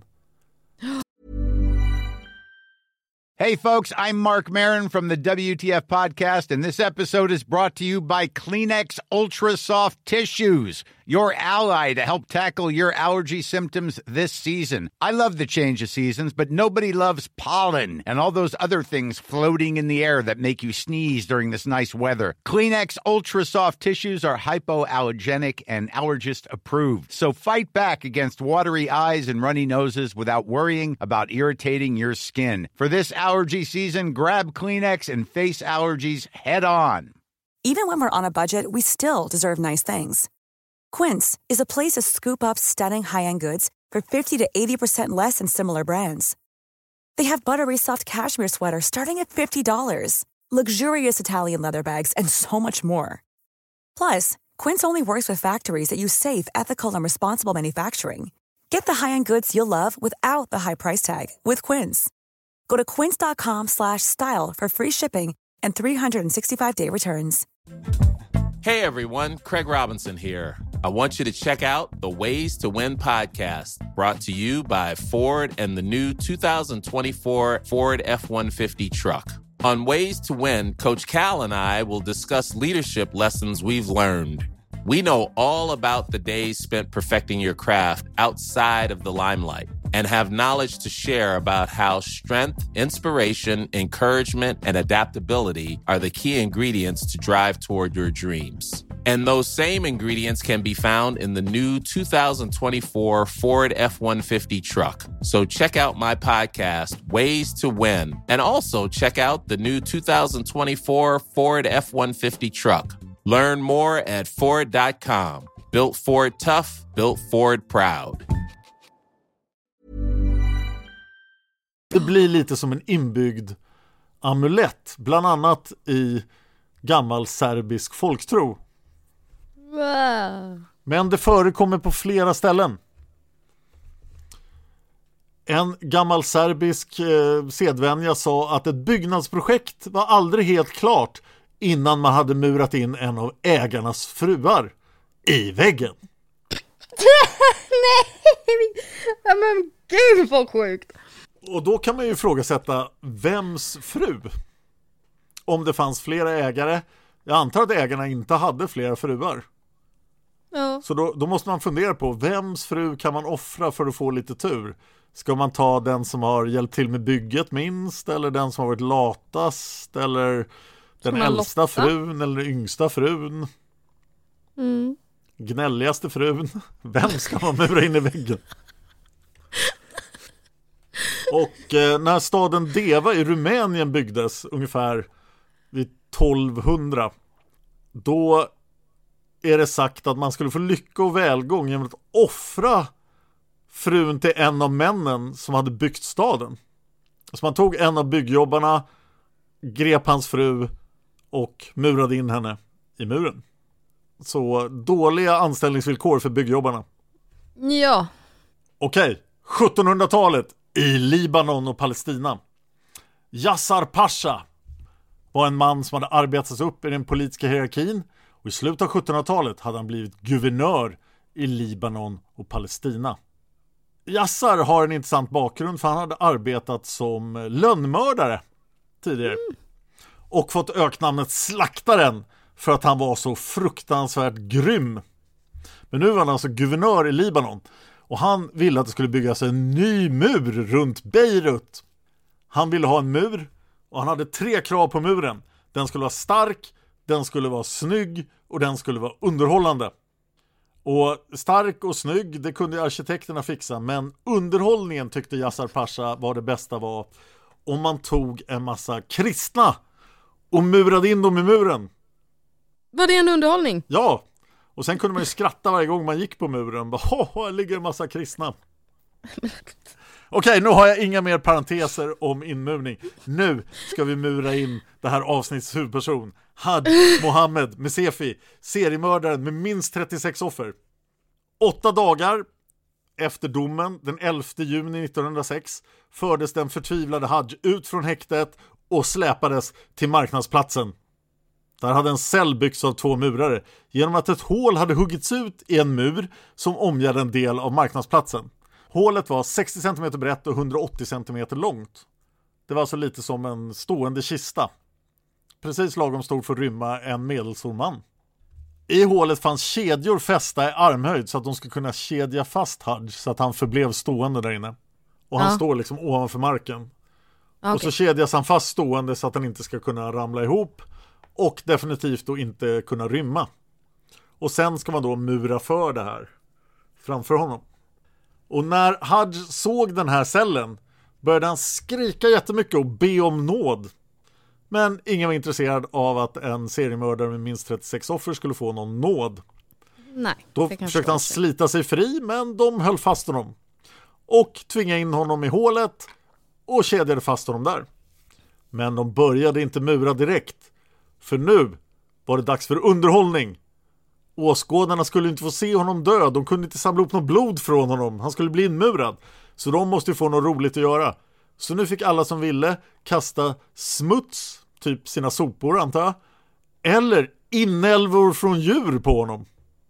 Hey folks, I'm Mark Maron from the WTF podcast, and this episode is brought to you by Kleenex Ultra Soft Tissues, your ally to help tackle your allergy symptoms this season. I love the change of seasons, but nobody loves pollen and all those other things floating in the air that make you sneeze during this nice weather. Kleenex Ultra Soft Tissues are hypoallergenic and allergist approved, so fight back against watery eyes and runny noses without worrying about irritating your skin. For this allergy season, grab Kleenex and face allergies head on. Even when we're on a budget, we still deserve nice things. Quince is a place to scoop up stunning high-end goods for 50 to 80% less than similar brands. They have buttery soft cashmere sweaters starting at $50, luxurious Italian leather bags, and so much more. Plus, Quince only works with factories that use safe, ethical, and responsible manufacturing. Get the high-end goods you'll love without the high price tag with Quince. Go to quince.com/style for free shipping and 365-day returns. Hey everyone, Craig Robinson here. I want you to check out the Ways to Win podcast, brought to you by Ford and the new 2024 Ford F-150 truck. On Ways to Win, Coach Cal and I will discuss leadership lessons we've learned. We know all about the days spent perfecting your craft outside of the limelight and have knowledge to share about how strength, inspiration, encouragement, and adaptability are the key ingredients to drive toward your dreams. And those same ingredients can be found in the new 2024 Ford F-150 truck. So check out my podcast, Ways to Win, and also check out the new 2024 Ford F-150 truck. Learn more at Ford.com. Built Ford tough, built Ford proud. Det blir lite som en inbyggd amulett, bland annat i gammal serbisk folktro. Men det förekommer på flera ställen. En gammal serbisk sedvänja sa att ett byggnadsprojekt var aldrig helt klart innan man hade murat in en av ägarnas fruar i väggen. Nej, men gud vad sjukt. Och då kan man ju ifrågasätta vems fru? Om det fanns flera ägare. Jag antar att ägarna inte hade flera fruar. Ja. Så då måste man fundera på vems fru kan man offra för att få lite tur? Ska man ta den som har hjälpt till med bygget minst? Eller den som har varit latast? Eller den äldsta Lotta? Frun? Eller den yngsta frun? Gnälligaste frun? Vem ska man mura in i väggen? Och när staden Deva i Rumänien byggdes ungefär vid 1200, då är det sagt att man skulle få lycka och välgång genom att offra frun till en av männen som hade byggt staden. Så man tog en av byggjobbarna, grep hans fru och murade in henne i muren. Så dåliga anställningsvillkor för byggjobbarna. Ja. Okej, 1700-talet i Libanon och Palestina. Yasser Pasha var en man som hade arbetats upp i den politiska hierarkin, och i slutet av 1700-talet hade han blivit guvernör i Libanon och Palestina. Yasser har en intressant bakgrund, för han hade arbetat som lönnmördare tidigare och fått öknamnet Slaktaren för att han var så fruktansvärt grym. Men nu var han alltså guvernör i Libanon, och han ville att det skulle byggas en ny mur runt Beirut. Han ville ha en mur, och han hade 3 krav på muren. Den skulle vara stark, den skulle vara snygg och den skulle vara underhållande. Och stark och snygg, det kunde arkitekterna fixa, men underhållningen tyckte Yasser Pasha var det bästa var om man tog en massa kristna och murade in dem i muren. Var det en underhållning? Ja, och sen kunde man ju skratta varje gång man gick på muren. Här ligger en massa kristna. Okej, nu har jag inga mer parenteser om inmurning. Nu ska vi mura in det här avsnittets huvudperson, Hadj Mohammed Mesefi, seriemördaren med minst 36 offer. 8 dagar efter domen, den 11 juni 1906, fördes den förtvivlade Hadj ut från häktet och släpades till marknadsplatsen. Där hade en cell byggts av 2 murare genom att ett hål hade huggits ut i en mur som omgärde en del av marknadsplatsen. Hålet var 60 cm brett och 180 cm långt. Det var alltså lite som en stående kista. Precis lagom stort för att rymma en medelstor man. I hålet fanns kedjor fästa i armhöjd så att de skulle kunna kedja fast Hadj så att han förblev stående där inne. Och han står liksom ovanför marken. Okay. Och så kedjas han fast stående så att han inte ska kunna ramla ihop och definitivt då inte kunna rymma. Och sen ska man då mura för det här framför honom. Och när Hadj såg den här cellen började han skrika jättemycket och be om nåd. Men ingen var intresserad av att en seriemördare med minst 36 offer skulle få någon nåd. Nej, då försökte han slita sig fri, men de höll fast honom. Och tvingade in honom i hålet och kedjade fast honom där. Men de började inte mura direkt. För nu var det dags för underhållning. Åskådarna skulle inte få se honom dö. De kunde inte samla upp något blod från honom. Han skulle bli inmurad. Så de måste ju få något roligt att göra. Så nu fick alla som ville kasta smuts, typ sina sopor antar jag, eller inälvor från djur på honom.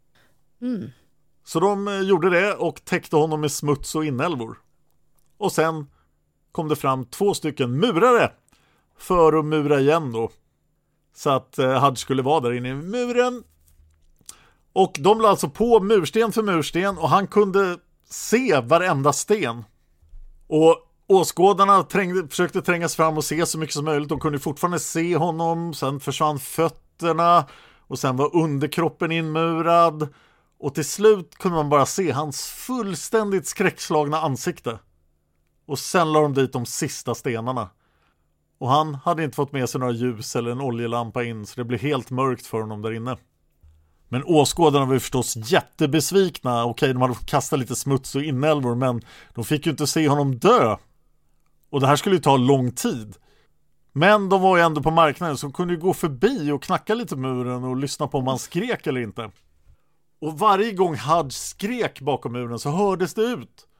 Så de gjorde det och täckte honom med smuts och inälvor. Och sen kom det fram 2 stycken murare för att mura igen då. Så att Hadj skulle vara där inne i muren. Och de la alltså på mursten för mursten och han kunde se varenda sten. Och åskådarna försökte trängas fram och se så mycket som möjligt. De kunde fortfarande se honom. Sen försvann fötterna. Och sen var underkroppen inmurad. Och till slut kunde man bara se hans fullständigt skräckslagna ansikte. Och sen la de dit de sista stenarna. Och han hade inte fått med sig några ljus eller en oljelampa in. Så det blev helt mörkt för honom där inne. Men åskådarna var ju förstås jättebesvikna. Okej, de hade fått kasta lite smuts och inälvor, men de fick ju inte se honom dö. Och det här skulle ju ta lång tid. Men de var ju ändå på marknaden, så de kunde ju gå förbi och knacka lite muren och lyssna på om han skrek eller inte. Och varje gång Hadj skrek bakom muren så hördes det ut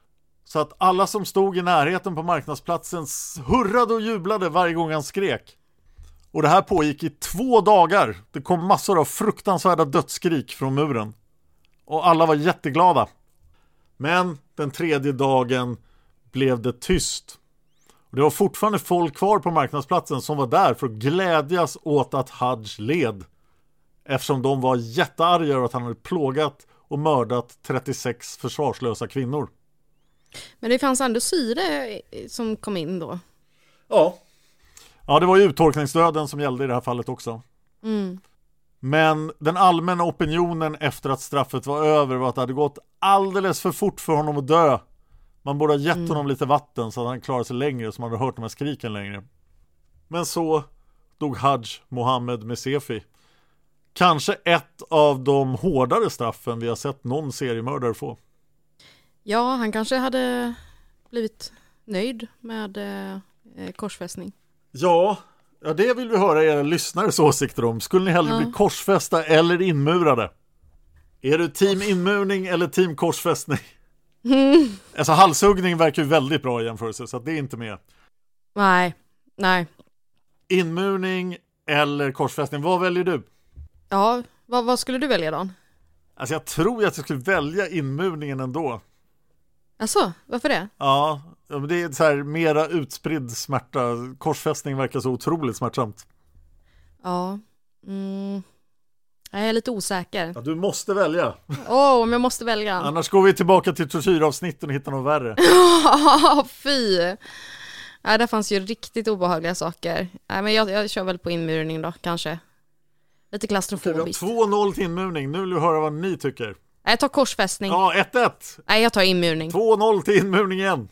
Så att alla som stod i närheten på marknadsplatsen hurrade och jublade varje gång han skrek. Och det här pågick i 2 dagar. Det kom massor av fruktansvärda dödsskrik från muren. Och alla var jätteglada. Men den 3:e dagen blev det tyst. Och det var fortfarande folk kvar på marknadsplatsen som var där för att glädjas åt att Hajj led. Eftersom de var jättearga över att han hade plågat och mördat 36 försvarslösa kvinnor. Men det fanns ändå syre som kom in då. Ja, det var ju uttorkningsdöden som gällde i det här fallet också. Mm. Men den allmänna opinionen efter att straffet var över var att det hade gått alldeles för fort för honom att dö. Man borde ha gett honom lite vatten så att han klarade sig längre, så man hade hört de här skriken längre. Men så dog Hajj Mohammed Mesefi. Kanske ett av de hårdare straffen vi har sett någon seriemördare få. Ja, han kanske hade blivit nöjd med korsfästning. Ja, det vill vi höra era lyssnares åsikter om. Skulle ni hellre bli korsfästa eller inmurade? Är du team inmurning eller team korsfästning? Alltså halshuggning verkar ju väldigt bra i jämförelse, så att det är inte med. Nej. Inmurning eller korsfästning, vad väljer du? Ja, vad skulle du välja då? Alltså jag tror att jag skulle välja inmurningen ändå. Alltså, varför det? Ja, det är så här mera utspridd smärta. Korsfästning verkar så otroligt smärtsamt. Ja. Jag är lite osäker. Ja, du måste välja. Om jag måste välja. Annars går vi tillbaka till tortyravsnitten och hittar något värre. Fy. Där fanns ju riktigt obehagliga saker. Men jag kör väl på inmurning då, kanske. Lite klaustrofobiskt. 2-0 till inmurning. Nu vill du höra vad ni tycker. Jag tar korsfästning. Ja, 1-1. Nej, jag tar inmurning. 2-0 till inmurning igen.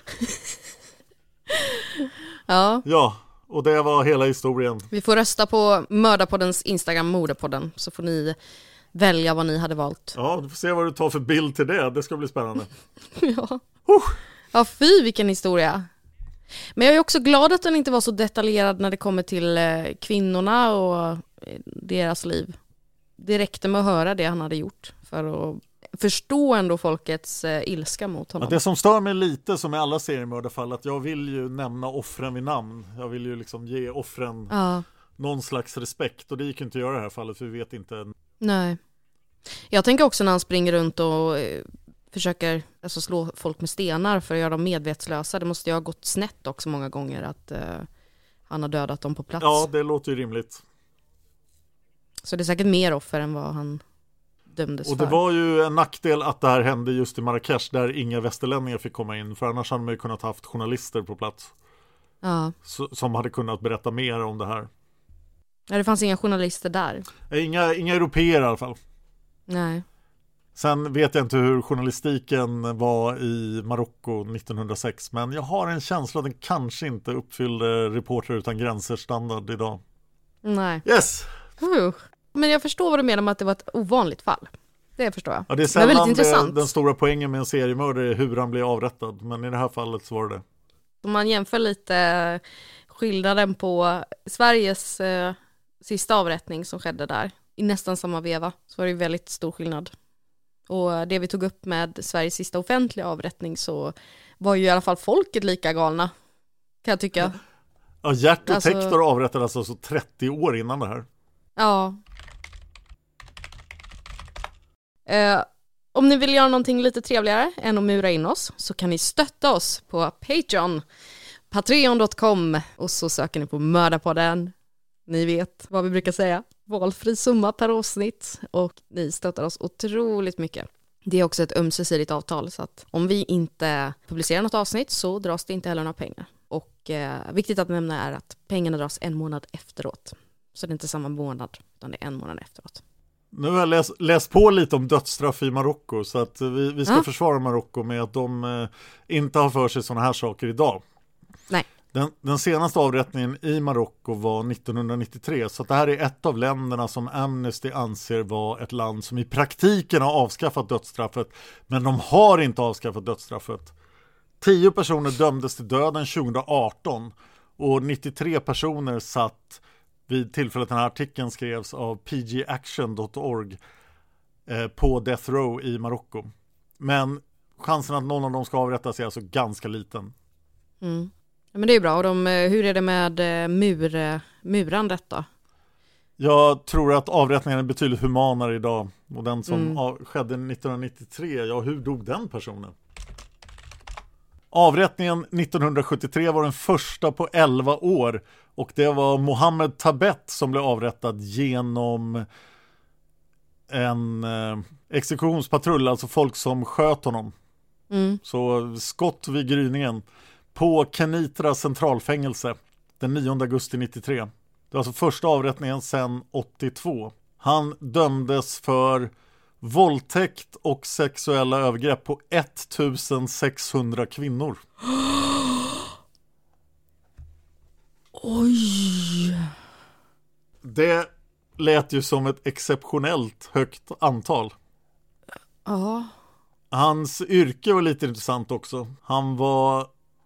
Ja, och det var hela historien. Vi får rösta på Mördarpoddens Instagram, Mordapodden, så får ni välja vad ni hade valt. Ja, du får se vad du tar för bild till det. Det ska bli spännande. Ja, fy vilken historia. Men jag är också glad att den inte var så detaljerad när det kommer till kvinnorna och deras liv. Det räckte med att höra det han hade gjort för att förstå ändå folkets ilska mot honom. Ja, det som stör mig lite, som i alla seriemördarfall, att jag vill ju nämna offren vid namn. Jag vill ju liksom ge offren någon slags respekt, och det gick inte att göra i det här fallet, för vi vet inte. Nej. Jag tänker också när han springer runt och försöker slå folk med stenar för att göra dem medvetslösa. Det måste ju ha gått snett också många gånger att han har dödat dem på plats. Ja, det låter ju rimligt. Så det är säkert mer offer än vad han dömdes för. Och det var ju en nackdel att det här hände just i Marrakesh, där inga västerlänningar fick komma in. För annars hade man ju kunnat haft journalister på plats. Ja. Som hade kunnat berätta mer om det här. Ja, det fanns inga journalister där. Inga europeer i alla fall. Nej. Sen vet jag inte hur journalistiken var i Marocko 1906. Men jag har en känsla att den kanske inte uppfyllde Reporter utan gränser standard idag. Nej. Yes! Men jag förstår vad du menar med att det var ett ovanligt fall. Det förstår jag. Ja, det är sällan väldigt intressant. Den stora poängen med en seriemördare är hur han blir avrättad. Men i det här fallet så var det. Om man jämför lite skillnaden på Sveriges sista avrättning som skedde där i nästan samma veva, så var det väldigt stor skillnad. Och det vi tog upp med Sveriges sista offentliga avrättning, så var ju i alla fall folket lika galna, kan jag tycka. Ja, Gert och Tektor avrättades alltså 30 år innan det här. Ja. Om ni vill göra någonting lite trevligare än att mura in oss, så kan ni stötta oss på Patreon. Patreon.com. Och så söker ni på Mördarpodden. Ni vet vad vi brukar säga. Valfri summa per avsnitt. Och ni stöttar oss otroligt mycket. Det är också ett ömsesidigt avtal, så att om vi inte publicerar något avsnitt så dras det inte heller några pengar. Och viktigt att nämna är att pengarna dras 1 månad efteråt. Så det är inte samma månad, utan det är 1 månad efteråt. Nu har jag läst på lite om dödsstraff i Marocko, så att vi ska försvara Marocko med att de inte har för sig sådana här saker idag. Nej. Den senaste avrättningen i Marocko var 1993, så att det här är ett av länderna som Amnesty anser var ett land som i praktiken har avskaffat dödsstraffet, men de har inte avskaffat dödsstraffet. 10 personer dömdes till döden 2018 och 93 personer satt vid tillfället den här artikeln skrevs av pgaction.org på Death Row i Marocko. Men chansen att någon av dem ska avrättas är alltså ganska liten. Mm. Ja, men det är bra. Och hur är det med murandet då? Jag tror att avrättningen är betydligt humanare idag. Och den som skedde 1993, ja, hur dog den personen? Avrättningen 1973 var den första på 11 år. Och det var Mohammed Tabet som blev avrättad genom en exekutionspatrull, alltså folk som sköt honom. Så skott vid gryningen på Kenitra centralfängelse den 9 augusti 93. Det var alltså första avrättningen sedan 82. Han dömdes för våldtäkt och sexuella övergrepp på 1600 kvinnor. Oj! Det lät ju som ett exceptionellt högt antal. Ja. Hans yrke var lite intressant också. Han var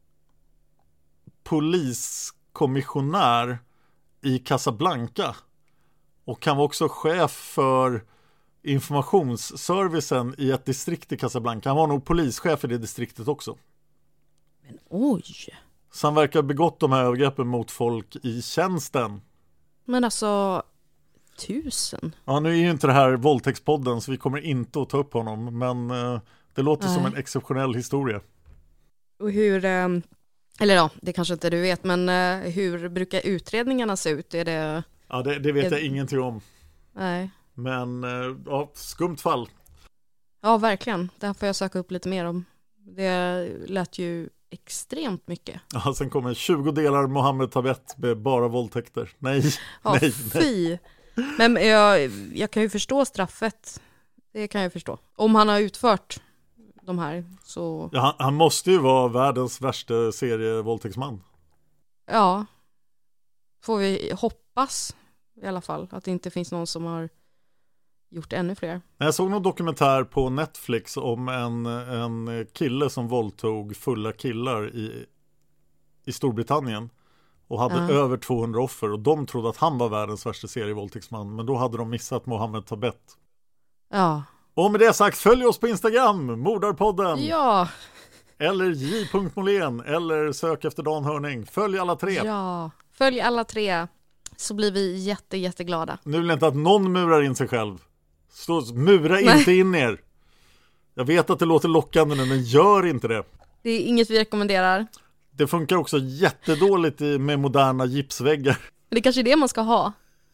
poliskommissionär i Casablanca. Och han var också chef för informationsservicen i ett distrikt i Casablanca. Han var nog polischef i det distriktet också. Men oj! Så han verkar ha begått de här övergreppen mot folk i tjänsten. Men alltså, 1000? Ja, nu är ju inte det här våldtäktspodden så vi kommer inte att ta upp honom. Men det låter som en exceptionell historia. Och hur, eller ja, det kanske inte du vet, men hur brukar utredningarna se ut? Är det... Ja, det vet jag ingenting om. Nej. Men, ja, skumt fall. Ja, verkligen. Det här får jag söka upp lite mer om. Det lät ju extremt mycket. Ja, sen kommer 20 delar Mohammed Tabet med bara våldtäkter. Nej, ja, nej. Fy. Men jag kan ju förstå straffet. Det kan jag förstå. Om han har utfört de här så... Ja, han måste ju vara världens värsta serievåldtäktsman. Ja. Får vi hoppas i alla fall att det inte finns någon som har gjort ännu fler. Jag såg någon dokumentär på Netflix om en kille som våldtog fulla killar i Storbritannien och hade över 200 offer och de trodde att han var världens värsta serievåldtäktsman, men då hade de missat Mohammed Tabet. Ja. Och med det sagt, följ oss på Instagram, Mordarpodden. Ja. Eller j.molén eller sök efter Dan Hörning. Följ alla 3. Ja, följ alla 3 så blir vi jätteglada. Nu vill jag inte att någon murar in sig själv. Mura inte in er. Jag vet att det låter lockande nu, men gör inte det. Det är inget vi rekommenderar. Det funkar också jättedåligt med moderna gipsväggar. Det är kanske är det man ska ha.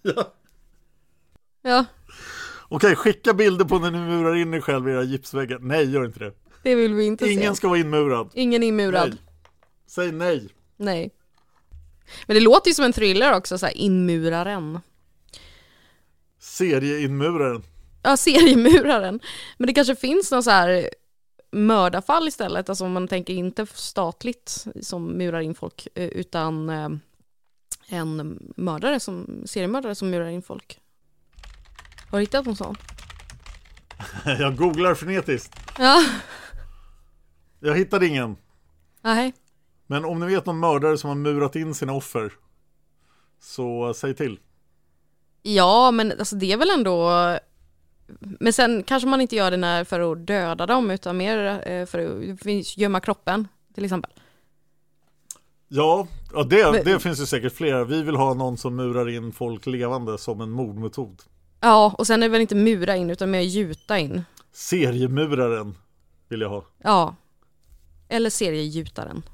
Ja. Okej, skicka bilder på när ni murar in er själv i era gipsväggar. Nej, gör inte det. Det vill vi inte se. Ingen ska vara inmurad. Ingen inmurad. Nej. Säg nej. Nej. Men det låter ju som en thriller också, så här inmuraren. Serieinmuraren. Ja, seriemuraren. Men det kanske finns någon så här mördarfall istället. Alltså om man tänker inte statligt som murar in folk, utan en seriemördare som murar in folk. Har du hittat någon sån? Jag googlar frenetiskt. Ja. Jag hittade ingen. Nej. Men om ni vet någon mördare som har murat in sina offer, så säg till. Ja, men alltså det är väl ändå... Men sen kanske man inte gör det för att döda dem, utan mer för att gömma kroppen, till exempel. Ja, det finns ju säkert flera. Vi vill ha någon som murar in folk levande som en mordmetod. Ja, och sen är det väl inte mura in, utan mer gjuta in. Seriemuraren vill jag ha. Ja, eller seriegjutaren.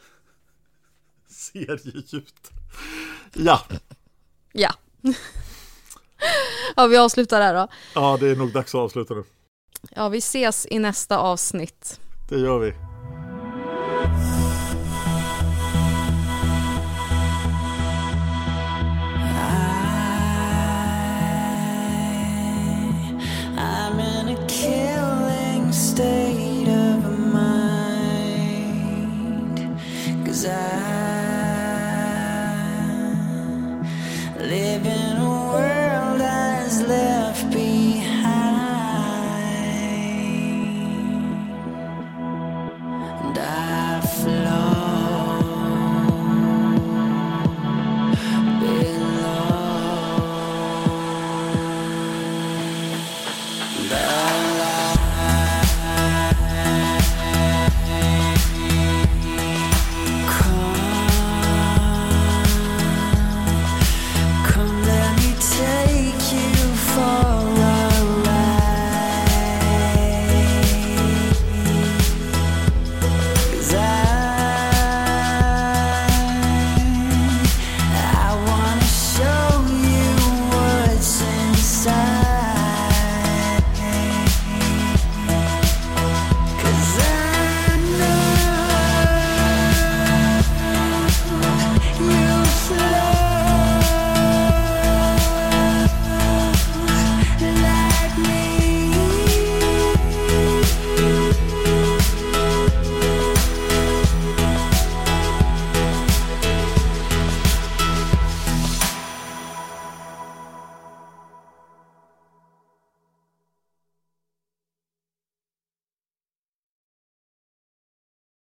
Seriegjut. Ja. Ja. Ja, vi avslutar där då. Ja, det är nog dags att avsluta nu. Ja, vi ses i nästa avsnitt. Det gör vi. I'm in a killing state of mind, 'cause I